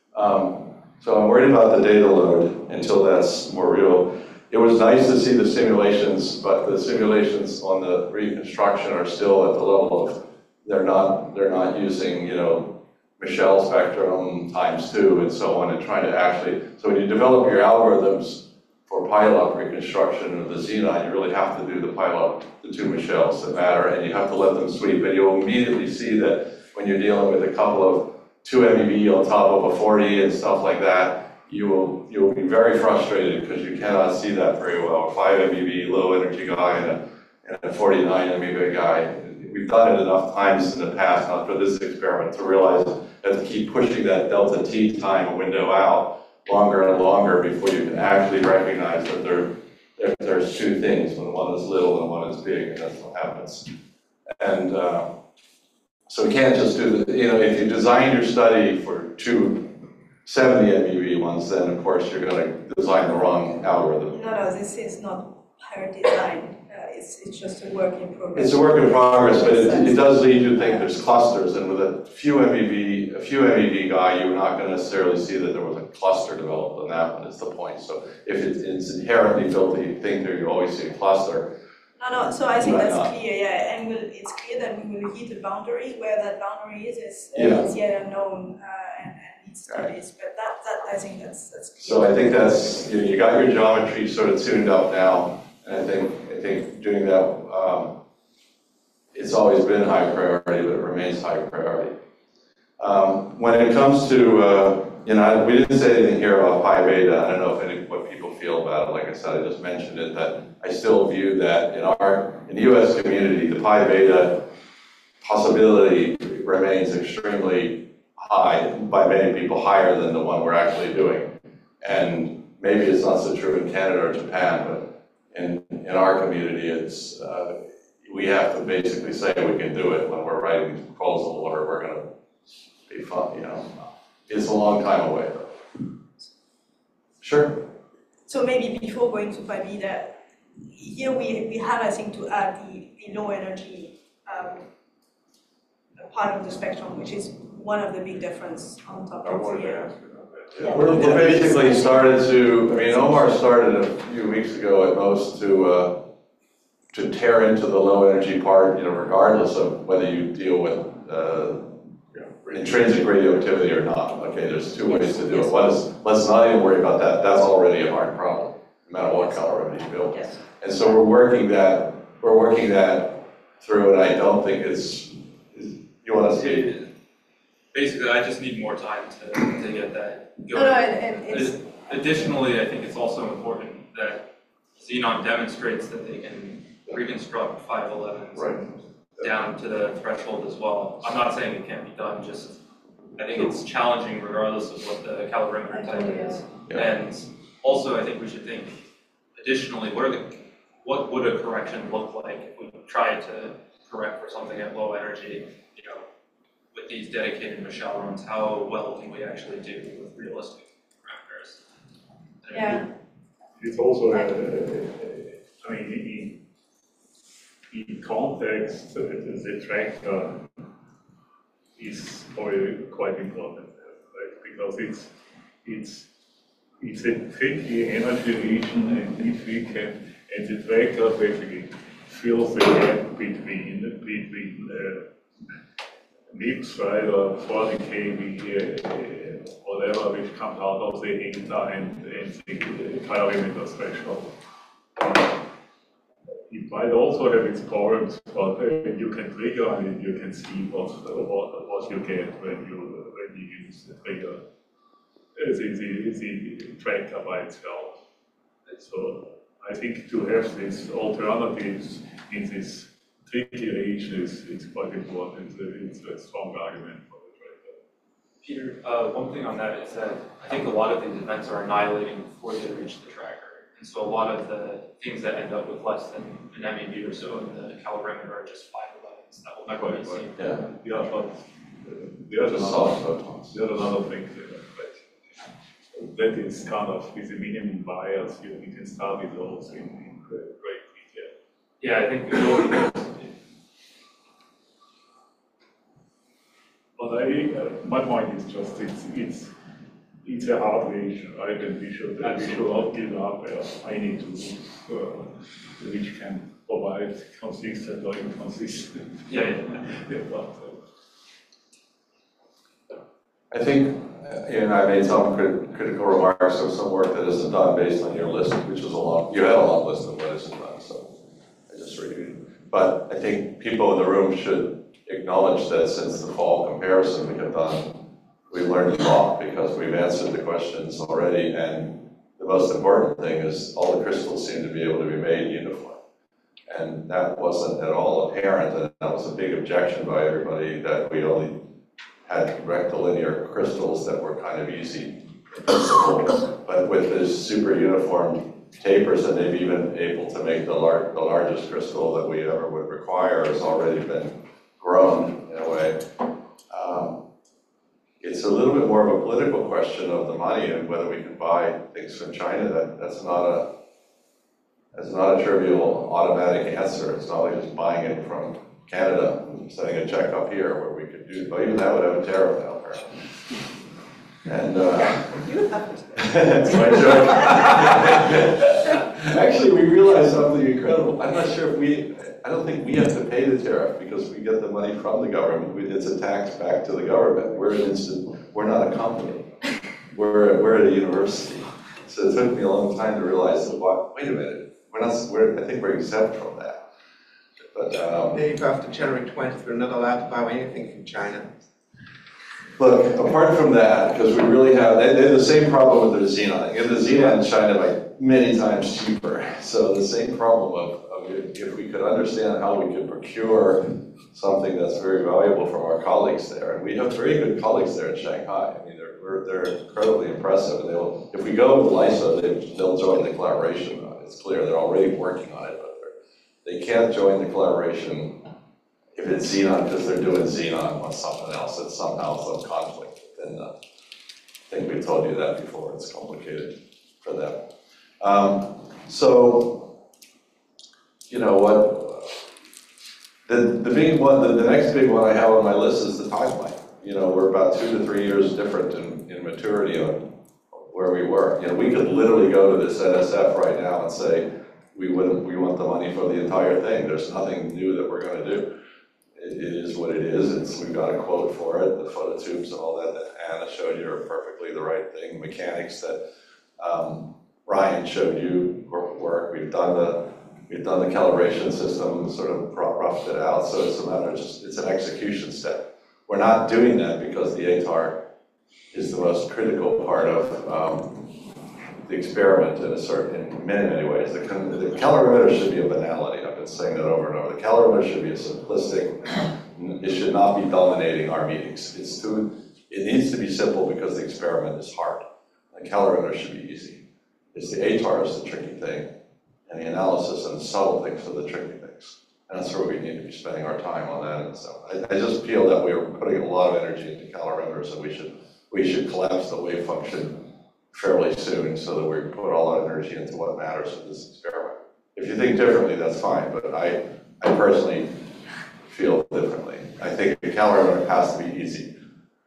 Um, so I'm worried about the data load until that's more real. It was nice to see the simulations, but the simulations on the reconstruction are still at the level of, they're not, they're not using, you know, Michel spectrum times two and so on, and trying to actually, so when you develop your algorithms for pileup reconstruction of the xenon, you really have to do the pileup, the two Michels that matter, and you have to let them sweep, and you'll immediately see that when you're dealing with a couple of two M E V on top of a forty and stuff like that, you will you will be very frustrated because you cannot see that very well. A five M E V low energy guy and a, and a forty-nine M E V guy. We've done it enough times in the past, not for this experiment, to realize that to keep pushing that delta T time window out longer and longer before you can actually recognize that there, there there's two things, when one is little and one is big, and that's what happens. And uh, so we can't just do the, you know, if you design your study for two seventy M E V ones, then of course you're going to design the wrong algorithm. No, no, this is not her design. Uh, it's, it's just a work in progress. It's a work in progress, but it, it does lead you to think there's clusters, and with a few M E V, a few M E V guy, you're not going to necessarily see that there was a cluster developed on that one, is the point. So if it, it's inherently built that you think there, you always see a cluster. No, no, so I think that's not. clear, yeah, and we'll, it's clear that we will hit a boundary. Where that boundary is, is, Yeah. is yet unknown uh, and, and needs studies, but that, that, I think that's, that's clear. So I think that's, you, you got your geometry sort of tuned up now, and I think, I think doing that, um, it's always been high priority, but it remains high priority. Um, when it comes to, uh, you know, we didn't say anything here about pi beta. I don't know if any, what people feel about it. Like I said, I just mentioned it, that I still view that in our, in the U S community, the pi beta possibility remains extremely high, by many people higher than the one we're actually doing. And maybe it's not so true in Canada or Japan, but in, in our community, it's, uh, we have to basically say we can do it when we're writing the proposal, or we're going to be fun, you know. It's a long time away, though. Sure. So maybe before going to pi beta, here we, we have, I think, to add the, the low energy um, part of the spectrum, which is one of the big difference on top of the. Yeah. Yeah. We're, we're basically started to, I mean, Omar started a few weeks ago at most to uh, to tear into the low energy part, you know, regardless of whether you deal with uh, you know, intrinsic radioactivity or not. Okay, there's two ways to do it. One is, let's not even worry about that. That's already a hard problem, no matter what color you build. Yes. And so we're working that, we're working that through, and I don't think it's, you want to see. Basically, I just need more time to, to get that going. No, no, and, and it's, Additionally, I think it's also important that Xenon demonstrates that they can reconstruct five elevens right. down to the threshold as well. I'm not saying it can't be done, just I think it's challenging regardless of what the calorimeter type is. Yeah. And also, I think we should think additionally, what are the what would a correction look like if we tried to correct for something at low energy, you know, with these dedicated Michel runs, how well can we actually do with realistic parameters? yeah. It's also, uh, I mean, in context, the, the tracker is probably quite important, right? Because it's it's it's a tricky energy region, and if we can, and the tracker basically fills the gap between between uh, MIPS, right, or forty K V, uh, whatever, which comes out of the A T A and, and the calorimeter threshold. It might also have its problems, but uh, you can trigger and you can see what, what, what you get when you, when you use the trigger, uh, the, the, the tracker by itself. And so I think to have these alternatives in this tricky region is it's quite important. It's a, it's a strong argument for the tracker. Peter, uh, one thing on that is that I think a lot of these events are annihilating before they reach the tracker. And so a lot of the things that end up with less than an M E V or so in the calorimeter are just five elevens that will never be seen. Yeah, yeah, but uh, there's another, there's another thing there, but that is kind of with the minimum bias, you, you can start with those in, in great detail. Yeah, I think it will be. But I, uh, my point is just it's it's it's a hard region, right? And we should uh, we should not give up uh, any tools uh, which can provide consistent or inconsistent. Yeah, yeah. yeah but, uh, I think, and I made some crit critical remarks of some work that isn't done based on your list, which is a long. You had a long list of what isn't done, so I just reviewed it. But I think people in the room should acknowledge that since the fall comparison we have done, we've learned a lot because we've answered the questions already, and the most important thing is all the crystals seem to be able to be made uniform. And that wasn't at all apparent, and that was a big objection by everybody that we only had rectilinear crystals that were kind of easy in principle. But with this super uniform tapers, and they've even able to make the, lar the largest crystal that we ever would require has already been grown in a way. Um, It's a little bit more of a political question of the money and whether we can buy things from China. That that's not a that's not a trivial automatic answer. It's not like just buying it from Canada and setting a check up here where we could do. But even that would have a tariff now, apparently. And uh, that's my joke. Actually, we realized something incredible. I'm not sure if we. I don't think we have to pay the tariff because we get the money from the government. We, it's a tax back to the government. We're an instant, we're not a company. We're, we're at a university. So it took me a long time to realize that, what, wait a minute, we're not, we're, I think we're exempt from that. But um, Dave, after January twentieth, we're not allowed to buy anything from China. Look, apart from that, because we really have, they, they have the same problem with the xenon. They have the xenon in China like many times cheaper. So the same problem of if we could understand how we could procure something that's very valuable from our colleagues there. And we have very good colleagues there in Shanghai. I mean, they're, we're, they're incredibly impressive. And they'll, if we go with LISA, they, they'll join the collaboration. It's clear they're already working on it, but they can't join the collaboration if it's xenon because they're doing xenon on something else. It's somehow some conflict. And uh, I think we told you that before. It's complicated for them. Um, so, you know what, the, the big one, the, the next big one I have on my list is the timeline. You know, we're about two to three years different in, in maturity on where we were. You know, we could literally go to this N S F right now and say, we wouldn't, we want the money for the entire thing. There's nothing new that we're gonna do. It, it is what it is. It's, we've got a quote for it, the phototubes and all that that Anna showed you are perfectly the right thing. Mechanics that um, Ryan showed you work. We've done the We've done the calibration system, sort of roughed it out, so it's a matter of just, it's an execution step. We're not doing that because the A T A R is the most critical part of um, the experiment in a certain, in many, many ways. The, the calorimeter should be a banality. I've been saying that over and over. The calorimeter should be a simplistic, it should not be dominating our meetings. It's too, it needs to be simple because the experiment is hard. The calorimeter should be easy. It's the A T A R is the tricky thing. And the analysis and the subtle things are the tricky things. And that's where we need to be spending our time on that. And so I, I just feel that we are putting a lot of energy into calorimeters, and we should we should collapse the wave function fairly soon so that we put all our energy into what matters in this experiment. If you think differently, that's fine, but I I personally feel differently. I think a calorimeter has to be easy.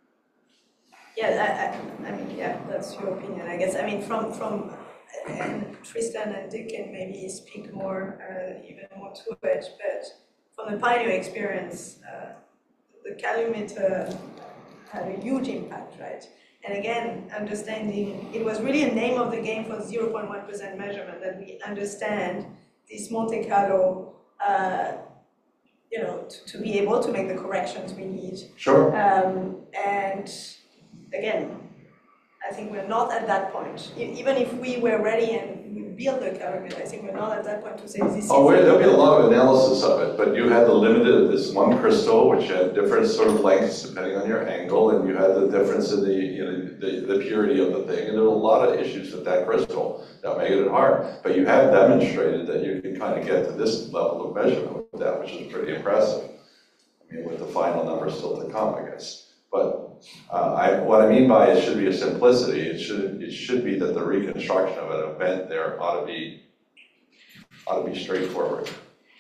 Yeah, I, I, I mean, yeah, that's your opinion, I guess. I mean, from, from and Tristan and Dick can maybe speak more, uh, even more to it, but from the Pioneer experience, uh, the calorimeter had a huge impact, right? And again, understanding, it was really a name of the game for zero point one percent measurement, that we understand this Monte Carlo, uh, you know, to, to be able to make the corrections we need. Sure. Um, and again, I think we're not at that point. E- even if we were ready and we built the calorimeter, I think we're not at that point to say this is. Oh, wait, there'll be a lot of analysis of it, but you had the limited, this one crystal, which had different sort of lengths depending on your angle, and you had the difference in the, you know, the, the purity of the thing, and there were a lot of issues with that crystal that made it hard. But you have demonstrated that you can kind of get to this level of measurement with that, which is pretty impressive. I mean, with the final numbers still to come, I guess. But uh, I, what I mean by it should be a simplicity. It should it should be that the reconstruction of an event there ought to be ought to be straightforward,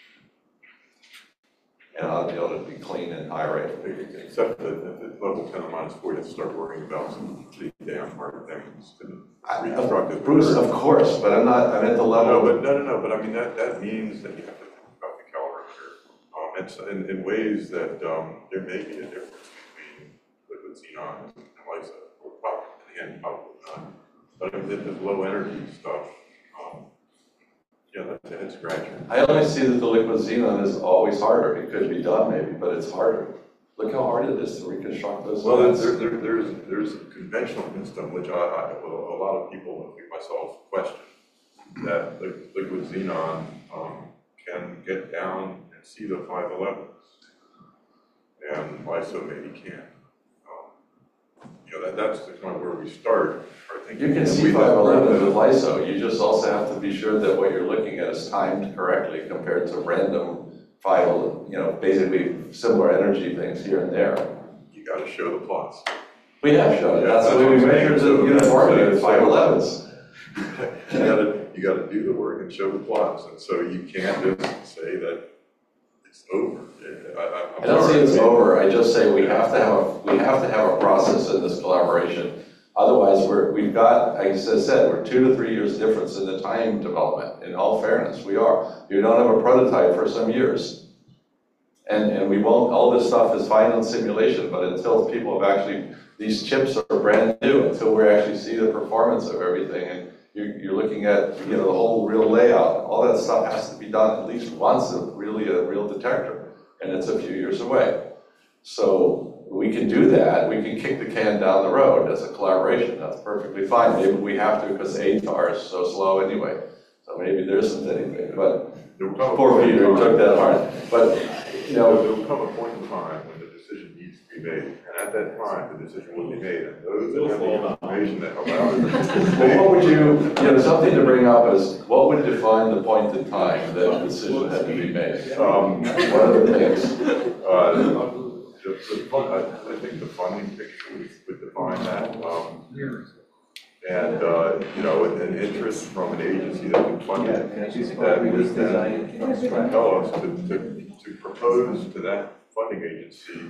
and ought to be able to be clean and high rate. Except that at the level ten or minus four, you have to start worrying about some pretty damn hard things to reconstruct it. Bruce, of course, but I'm not. I'm at the level. No, but no, no, no. But I mean that that means that you have to think about the calorimeter, um, and so in, in ways that um, there may be a difference liquid xenon and lyso, or probably, again, probably not. But if it's low energy stuff, um, yeah, that's a head scratcher. I only see that the liquid xenon is always harder. It could be done maybe, but it's harder. Look how hard it is to reconstruct those. Well, events. there, there, there's there's a conventional wisdom, which I, I well, a lot of people, including myself, question, that the liquid xenon um, can get down and see the five elevens, and lyso maybe can't. You know, that, that's the kind of where we start. Our thinking. You can see five eleven with lyso. You just also have to be sure that what you're looking at is timed correctly compared to random five, you know, basically similar energy things here and there. You got to show the plots. We have shown it. Yeah, That's the way we measured the uniformity with five elevens. You got to you got to do the work and show the plots, and so you can't just say that it's over. I, I, I don't say it's over. I just say we have to have a we have to have a process in this collaboration. Otherwise, we're we've got, as I said, we're two to three years difference in the time development. In all fairness, we are. You don't have a prototype for some years, and and we won't. All this stuff is fine on simulation, but until people have actually, these chips are brand new. Until we actually see the performance of everything, and you're, you're looking at you know the whole real layout. All that stuff has to be done at least once. Of really a real detector. And it's a few years away. So we can do that. We can kick the can down the road as a collaboration. That's perfectly fine. Maybe we have to because A T A R is so slow anyway. So maybe there isn't anything. But poor Peter, who took that hard. But you know, there will come a point in time when the decision needs to be made, and at that time, the decision will be made. And those that have the information that allow it. Well, what would you, you know, something to bring up is what would define the point in time that a decision had to be made? Um, what are the things? Uh, the, the fun, I, I think the funding picture would, would define that. Um, and, uh, you know, an, an interest from an agency that can fund it, that would then tell us to, to, to propose to that funding agency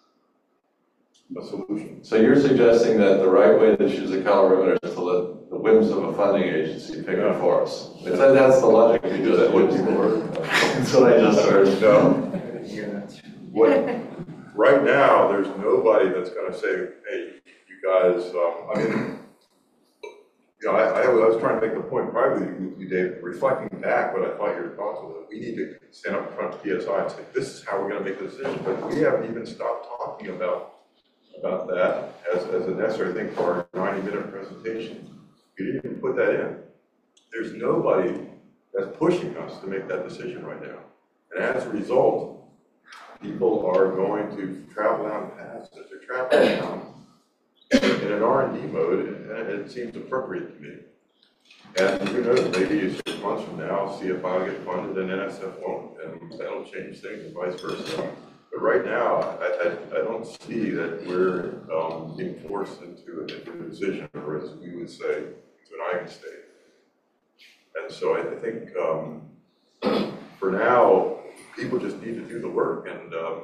a solution. So you're suggesting that the right way to choose a calorimeter is to let the whims of a funding agency pick it for us. If that, that's the logic we do that. That's what I just heard. No. What, right now, there's nobody that's going to say, hey, you guys, um, I mean, you know, I, I was trying to make the point privately with you, Dave, reflecting back what I thought your thoughts were. We need to stand up in front of P S I and say, this is how we're going to make the decision. But we haven't even stopped talking about about that as, as a necessary thing for our ninety minute presentation. We didn't even put that in. There's nobody that's pushing us to make that decision right now. And as a result, people are going to travel down paths that they're traveling down in an R and D mode, and it seems appropriate to me. And who knows, maybe six months from now, C F I will get funded and N S F won't, and that'll change things and vice versa. But right now, I, I, I don't see that we're um, being forced into a, into a decision, or as we would say, to an eigenstate. And so I, I think um, for now, people just need to do the work, and, um,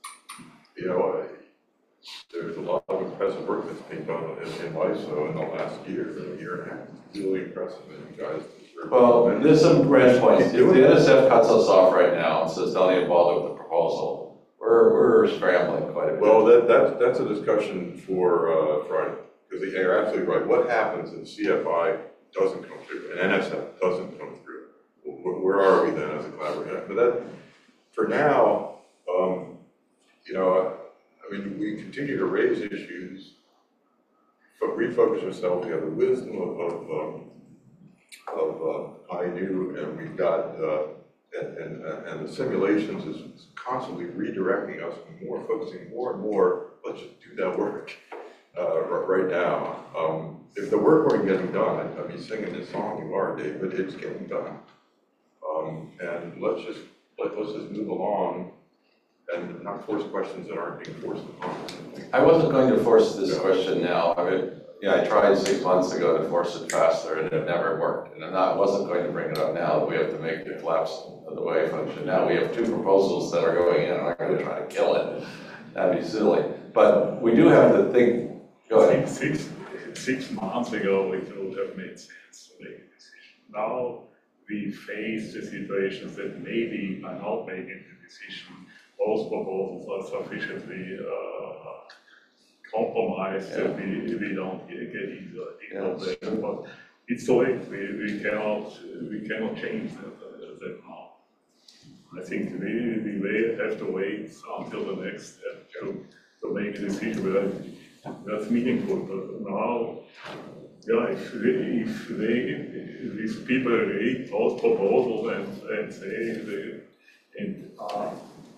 you know, uh, there's a lot of impressive work that's been done in, in LISO in the last year, a year and a half. It's really impressive, and you guys deserve. Well, there's some branch points. If the N S F cuts us off right now and says, don't even bother with the proposal, we're, we're scrambling quite a bit. Well, that, that's, that's a discussion for uh, Friday, because you're absolutely right. What happens if C F I doesn't come through, and N S F doesn't come through? Where, where are we then as a collaborative? But that, for now, um, you know, I mean, we continue to raise issues, but refocus ourselves. We have the wisdom of, of, um, of uh, I D U, and we've got, uh, and, and, and the simulations is constantly redirecting us more, focusing more and more, let's just do that work uh, right now. Um, if the work weren't getting done, I'd, I'd be singing this song you are, Dave, but it's getting done. Um, and let's just, let, let's just move along and not force questions that aren't being forced upon us. I wasn't going to force this question now. I mean, yeah, I tried six months ago to force it faster, and it never worked. And I wasn't going to bring it up now that we have to make the collapse of the wave function. Now we have two proposals that are going in, and I'm going to try to kill it. That'd be silly. But we do have to think. Go ahead. Six, six months ago, it would have made sense to make a decision. Now we face the situations that maybe by not making the decision, both proposals are sufficiently uh, compromised yeah. that we, we don't get either. Yeah, either but it's too late. We, we cannot we cannot change that, uh, that now. I think we we may have to wait until the next step to, to make a decision whether that's meaningful. But now, yeah, if they, if they if these people read those proposals and, and say they and uh,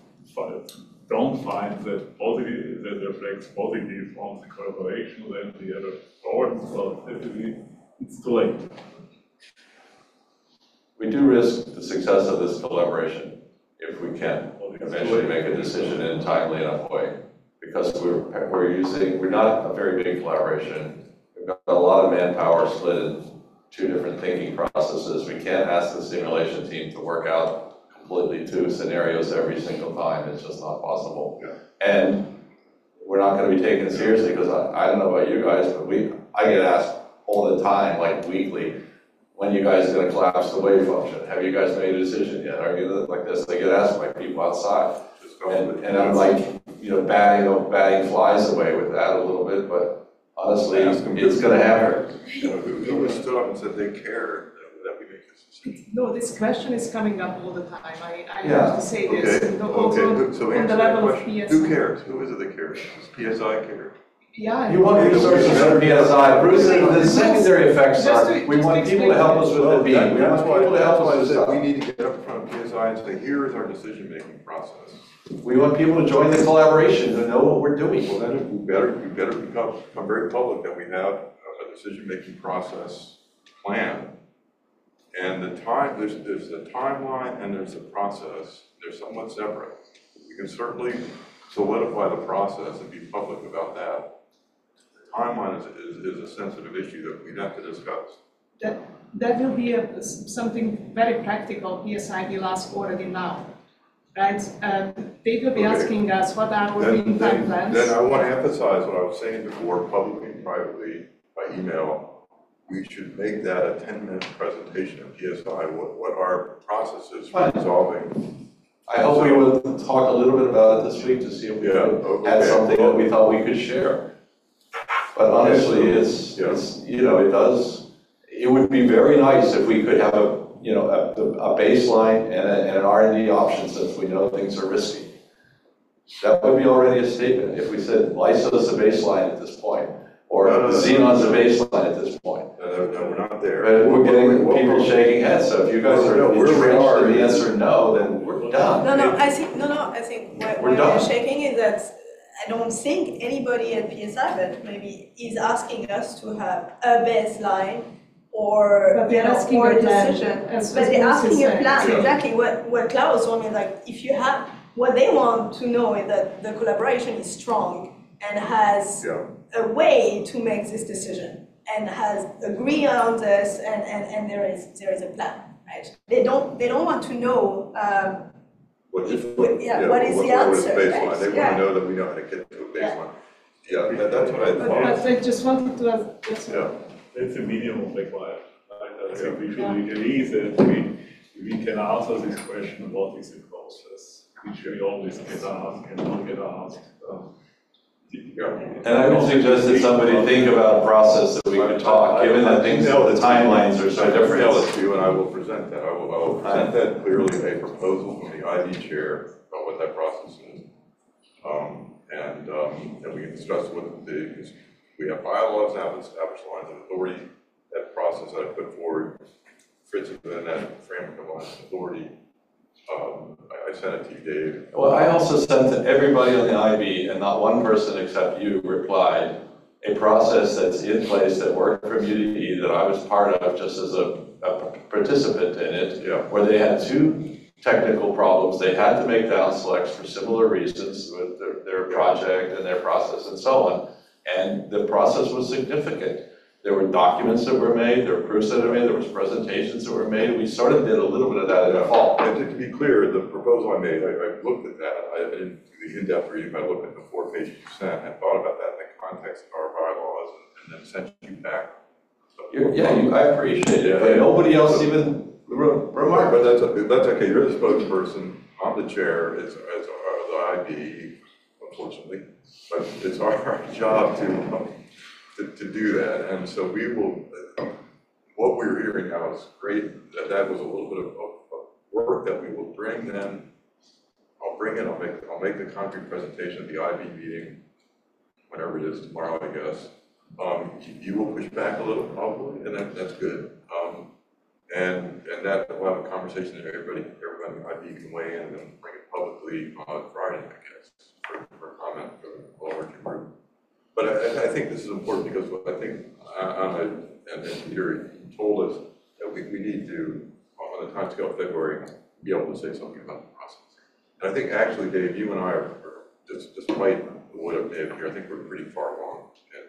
don't find that positive, that reflects positive on the collaboration, then the other problems, well, it's too late. We do risk the success of this collaboration if we can eventually make a decision in a timely enough way, because we're we're using we're not a very big collaboration. We've got a lot of manpower split in two different thinking processes. We can't ask the simulation team to work out completely two scenarios every single time. It's just not possible. Yeah. And we're not going to be taken seriously because I, I don't know about you guys, but we I get asked all the time, like weekly, when you guys are going to collapse the wave function? Have you guys made a decision yet? Are you like this? They get asked by people outside. And, and I'm like, you know, batting, you know, batting flies away with that a little bit, but honestly, it's going to happen. You know, who, who stood up and said they care that we make this decision? No, this question is coming up all the time. I, I Yeah. have to say this. Okay, The- okay, also so on answer the that level of question. P S I. Who cares? Who is it that cares? Does P S I care? Yeah. You want resources under P S I. Bruce, the secondary effects Just are, to- we just want to people to help us with the Well, beam. that- We That's want why, people to that's help why us I with said we stuff. need to get up in front of P S I and say, here is our decision-making process. We want people to join the collaboration, to know what we're doing. Well, then we better, we better become, become very public that we have a decision-making process plan. And the time, there's, there's the timeline and there's the process. They're somewhat separate. We can certainly solidify the process and be public about that. The timeline is, is, is a sensitive issue that we'd have to discuss. That, that will be a, something very practical P S I will ask already now, right? Uh, they will be Okay. asking us what are our Then, mean then, time plans. then I want to emphasize what I was saying before, publicly and privately, by email. We should make that a ten-minute presentation of P S I, what, what our process is for Fine. resolving. I hope we will talk a little bit about it this week to see if we Yeah, could okay. add something that we thought we could share. But honestly, it's, Yeah. it's, you know, it does, it would be very nice if we could have a, you know, a, a baseline and, a, and an R and D option since we know things are risky. That would be already a statement. If we said LISO's the baseline at this point, or No, no, no, Xenon's no, the no. baseline at this point. No, no, no, we're not there. But we're getting What people we're- shaking heads, so if you guys are No, no, where we entrenched are in the is- answer no, then we're done. No, no, I think, no, no, I think why, We're why done. we're shaking is that I don't think anybody at P S I, but maybe is asking us to have a baseline or, But you they're know, asking or a a plan, decision. as- But as they're Bruce asking is a saying. plan, Yeah. exactly what, what Klaus told me, like, if you have, what they want to know is that the collaboration is strong and has Yeah. a way to make this decision and has agreed on this and, and, and there is there is a plan, right? They don't they don't want to know um, What If is, we- yeah, what is the what is answer, baseline? right? They want Yeah. to know that we know how to get to a baseline. Yeah, that, that's what I But, thought. but I just wanted to ask, yes, Yeah. It's a minimum required. I think we should agree that we, we can answer this question, what is the process, which we always get asked and don't get asked. Um, And I would suggest that somebody think about a process that we could talk, given that things, the timelines are so I can tell it different. to you, and I will present that. I will, I will present that clearly, a proposal from the I D chair about what that process is. Um, and, um, and we can discuss what the, because we have bylaws now that establish lines of authority. That process that I put forward fits within that framework of lines of authority. Um, I, I sent it to you, Dave. Well, I also sent to everybody on the I B, and not one person except you replied, a process that's in place that worked from U D E that I was part of just as a, a participant in it, Yeah. where they had two technical problems. They had to make down selects for similar reasons with their, their project and their process and so on. And the process was significant. There were documents that were made, there were proofs that were made, there was presentations that were made. We sort of did a little bit of that in the fall. And to, to be clear, the proposal I made, I, I looked at that. I didn't do the in-depth reading, but I looked at the four pages you sent and thought about that in the context of our bylaws and, and then sent you back. You're, yeah, you, I appreciate it, but Yeah. nobody else even re- remarked. But that's, that's okay, you're the spokesperson, I'm the chair, it's, it's our, the I B, unfortunately. But it's our job to, um, to, to do that, and so we will, uh, what we're hearing now is great, that that was a little bit of, of, of work that we will bring then. I'll bring it, I'll make, I'll make the concrete presentation at the I B meeting, whenever it is tomorrow, I guess. Um, you, you will push back a little probably, and that, that's good. Um, and, and that, we'll have a conversation that everybody, everybody in the I B can weigh in and then bring it publicly on Friday, I guess, for, for comment for the larger group. But I, I think this is important because what I think Anna and, and Peter told us that we, we need to, on the timescale of February, be able to say something about the process. And I think actually, Dave, you and I are, are just, despite the wood of Dave here, I think we're pretty far along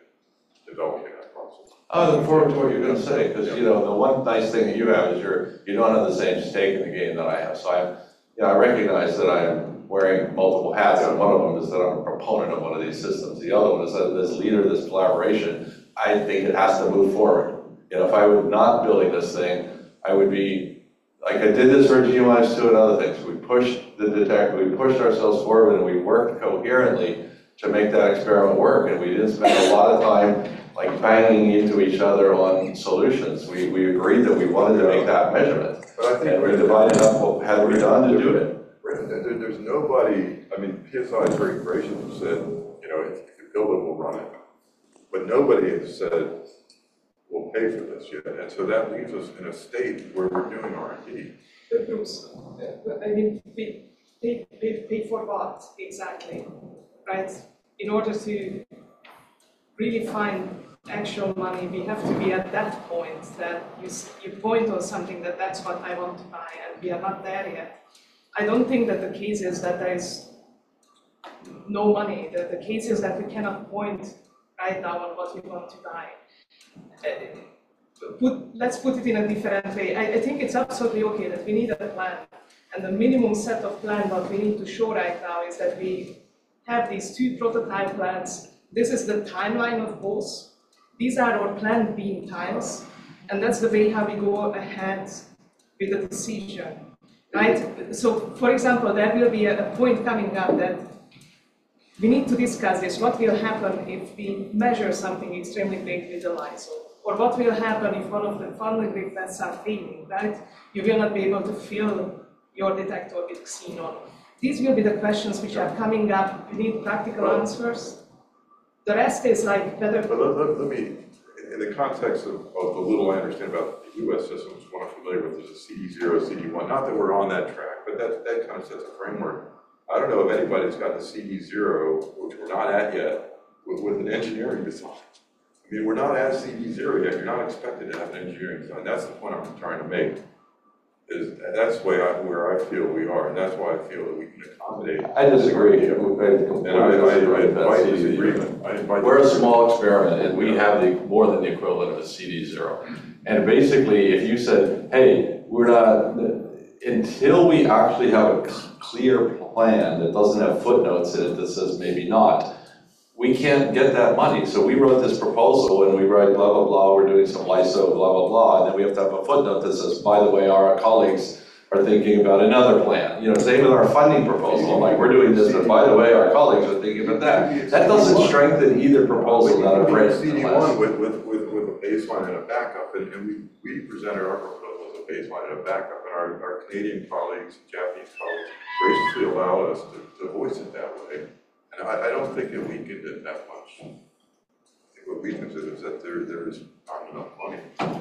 in developing that process. I look forward to what you're going to say, because you know the one nice thing that you have is you're you don't have the same stake in the game that I have. So I'm, you know, I recognize that I am wearing multiple hats, and one of them is that I'm a proponent of one of these systems. The other one is that this leader, this collaboration, I think it has to move forward. You know, if I were not building this thing, I would be like I did this for G M I S two and other things. We pushed the detect, we pushed ourselves forward, and we worked coherently to make that experiment work. And we didn't spend a lot of time like banging into each other on solutions. We we agreed that we wanted to make that measurement, but I think and we divided up what had to be done to do it. There, there's nobody, I mean, P S I is very gracious and said, you know, if you build it, we'll run it. But nobody has said, we'll pay for this yet. And so that leaves us in a state where we're doing R and D. But Bruce, uh, I mean, pay, pay, pay, pay for what exactly, right? In order to really find actual money, we have to be at that point that you, you point on something that that's what I want to buy, and we are not there yet. I don't think that the case is that there is no money. The, the case is that we cannot point right now on what we want to buy. Uh, put, let's put it in a different way. I, I think it's absolutely okay that we need a plan. And the minimum set of plan what we need to show right now is that we have these two prototype plans. This is the timeline of both. These are our planned beam times. And that's the way how we go ahead with the decision. Right? So, for example, there will be a, a point coming up that we need to discuss this. What will happen if we measure something extremely big with the LISO? Or what will happen if one of the funnel grids are failing, right? You will not be able to fill your detector with xenon. These will be the questions which are coming up. You need practical answers. The rest is like whether... But let, let, let me, in the context of, of the little I understand about the U S systems, what I'm familiar with is a C D zero, C D one, not that we're on that track, but that, that kind of sets a framework. I don't know if anybody's got the C D zero, which we're not at yet, with, with an engineering design. I mean, we're not at C D zero yet, you're not expected to have an engineering design. That's the point I'm trying to make. Is that's the way I, where I feel we are, and that's why I feel that we can accommodate. I disagree. And I, I, I invite disagreement. I invite We're a small experiment, and we have the more than the equivalent of a C D zero. And basically, if you said, "Hey, we're not," until we actually have a c- clear plan that doesn't have footnotes in it that says maybe not, we can't get that money. So we wrote this proposal and we write blah, blah, blah, we're doing some LISO, blah, blah, blah, and then we have to have a footnote that says, by the way, our colleagues are thinking about another plan. You know, same with our funding proposal, like we're doing this, but by the way, our colleagues are thinking about that. That doesn't strengthen either proposal that are printed. C D one with, with, with, with a baseline and a backup, and, and we, we presented our proposal as a baseline and a backup, and our, our Canadian colleagues, Japanese colleagues graciously allowed us to, to voice it that way. And I, I don't think it weakened it that much. I think what weakens it is that there, there is not enough money.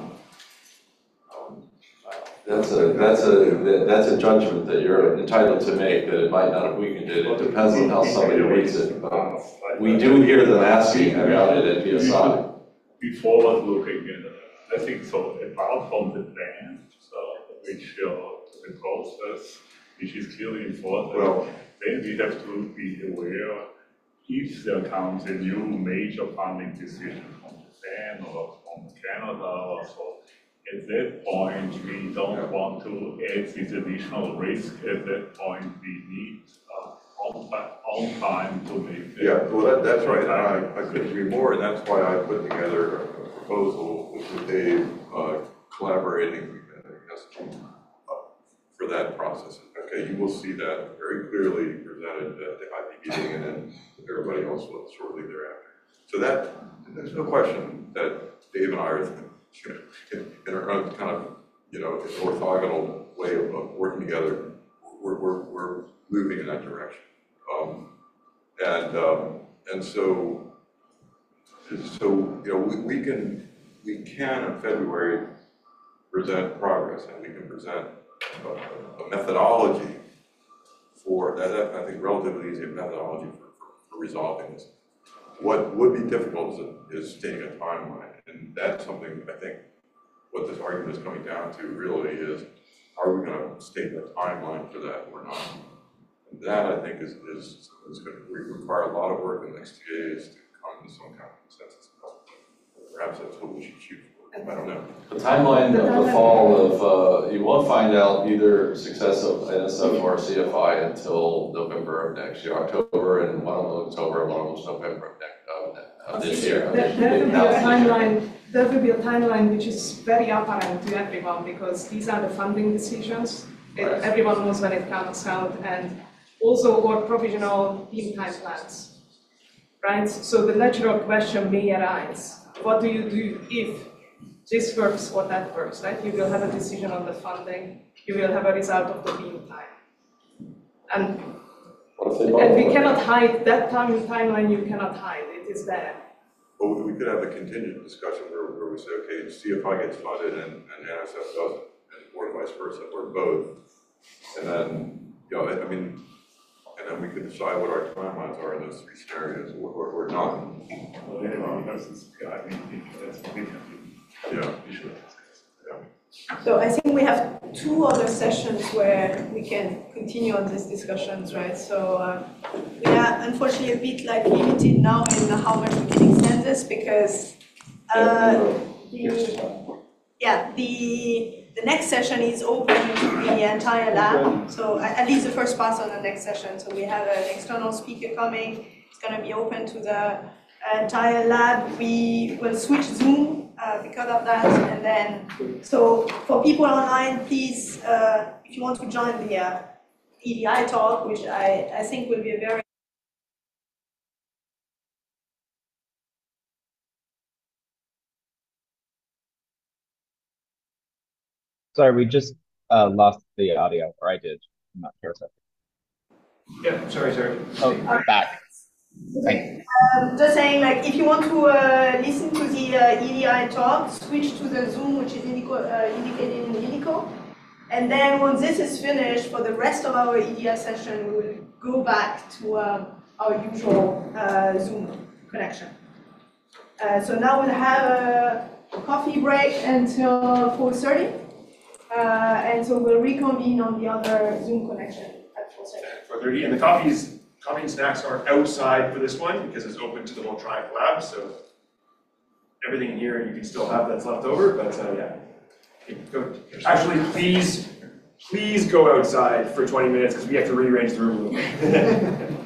Um, That's a, that's a, that's a judgment that you're entitled to make, that it might not have weakened it. It depends on how somebody reads it. But we do hear them asking about it at P S I. Be forward looking, and I think so, apart from the plan, so which uh, the process, which is clearly important, Well, then we have to be aware if there comes a new major funding decision from Japan or from Canada or so. At that point, we don't want to add this additional risk. At that point, we need uh, on, on time to make. yeah, well, that, that's right, and I, I couldn't agree more, and that's why I put together a proposal with Dave, uh, collaborating uh, for that process. Okay, you will see that very clearly presented at the I P meeting, and then everybody else will shortly thereafter. So that, there's no question that Dave and I are, you know, in, in our own kind of, you know, orthogonal way of, of working together, we're, we're, we're moving in that direction. Um, and, um, and so, so, you know, we, we can, we can in February present progress, and we can present a, a methodology for that, that, I think relatively easy methodology for, for, for resolving this. What would be difficult is, is stating a timeline, and that's something I think what this argument is coming down to really is, are we going to state a timeline for that or not? And that I think is, is, is going to require a lot of work in the next few days to come to some kind of consensus. Perhaps that's what we should shoot for. I don't know. The timeline of the fall of, uh, you won't find out either success of N S F or C F I until November of next year, October, and one of them October, and one of them's November of next, of this year. There, there will be a timeline, there will be a timeline which is very apparent to everyone, because these are the funding decisions. It, Right. Everyone knows when it comes out, and also our provisional beam time plans, right? So the natural question may arise, what do you do if this works or that works, right? You will have a decision on the funding, you will have a result of the beam time. And, and we cannot hide, that time timeline you cannot hide, it is there. But we could have a contingent discussion where, where we say, okay, C F I gets funded and, and N S F doesn't, and or vice versa, or both. And then, you know, I mean, and then we could decide what our timelines are in those three scenarios, or, or, or not. Well, anyone knows this, I mean, that's a big Yeah. issue. Yeah. So I think we have two other sessions where we can continue on these discussions, right? So uh, we are unfortunately a bit like limited now in how much we can extend this, because uh, the, yeah, the the next session is open to the entire lab. So at at least the first part on the next session. So we have an external speaker coming. It's going to be open to the entire lab. We will switch Zoom Uh, because of that, and then, so for people online, please, uh, if you want to join the uh, E D I talk, which I, I think will be a very Sorry, we just uh, lost the audio, or I did. I'm not sure. Yeah, sorry, sorry. Oh, back. Okay. Um, just saying, like, if you want to uh, listen to the uh, E D I talk, switch to the Zoom, which is indico, uh, indicated in Indico. And then once this is finished, for the rest of our E D I session, we will go back to um, our usual uh, Zoom connection. Uh, so now we'll have a coffee break until four thirty. Uh, and so we'll reconvene on the other Zoom connection at four thirty. four thirty, and the coffees, coffee and snacks are outside for this one because it's open to the whole Triumph Lab, so everything in here you can still have that's left over, but uh, yeah. Okay, go. Actually, please please go outside for twenty minutes because we have to rearrange the room a little bit.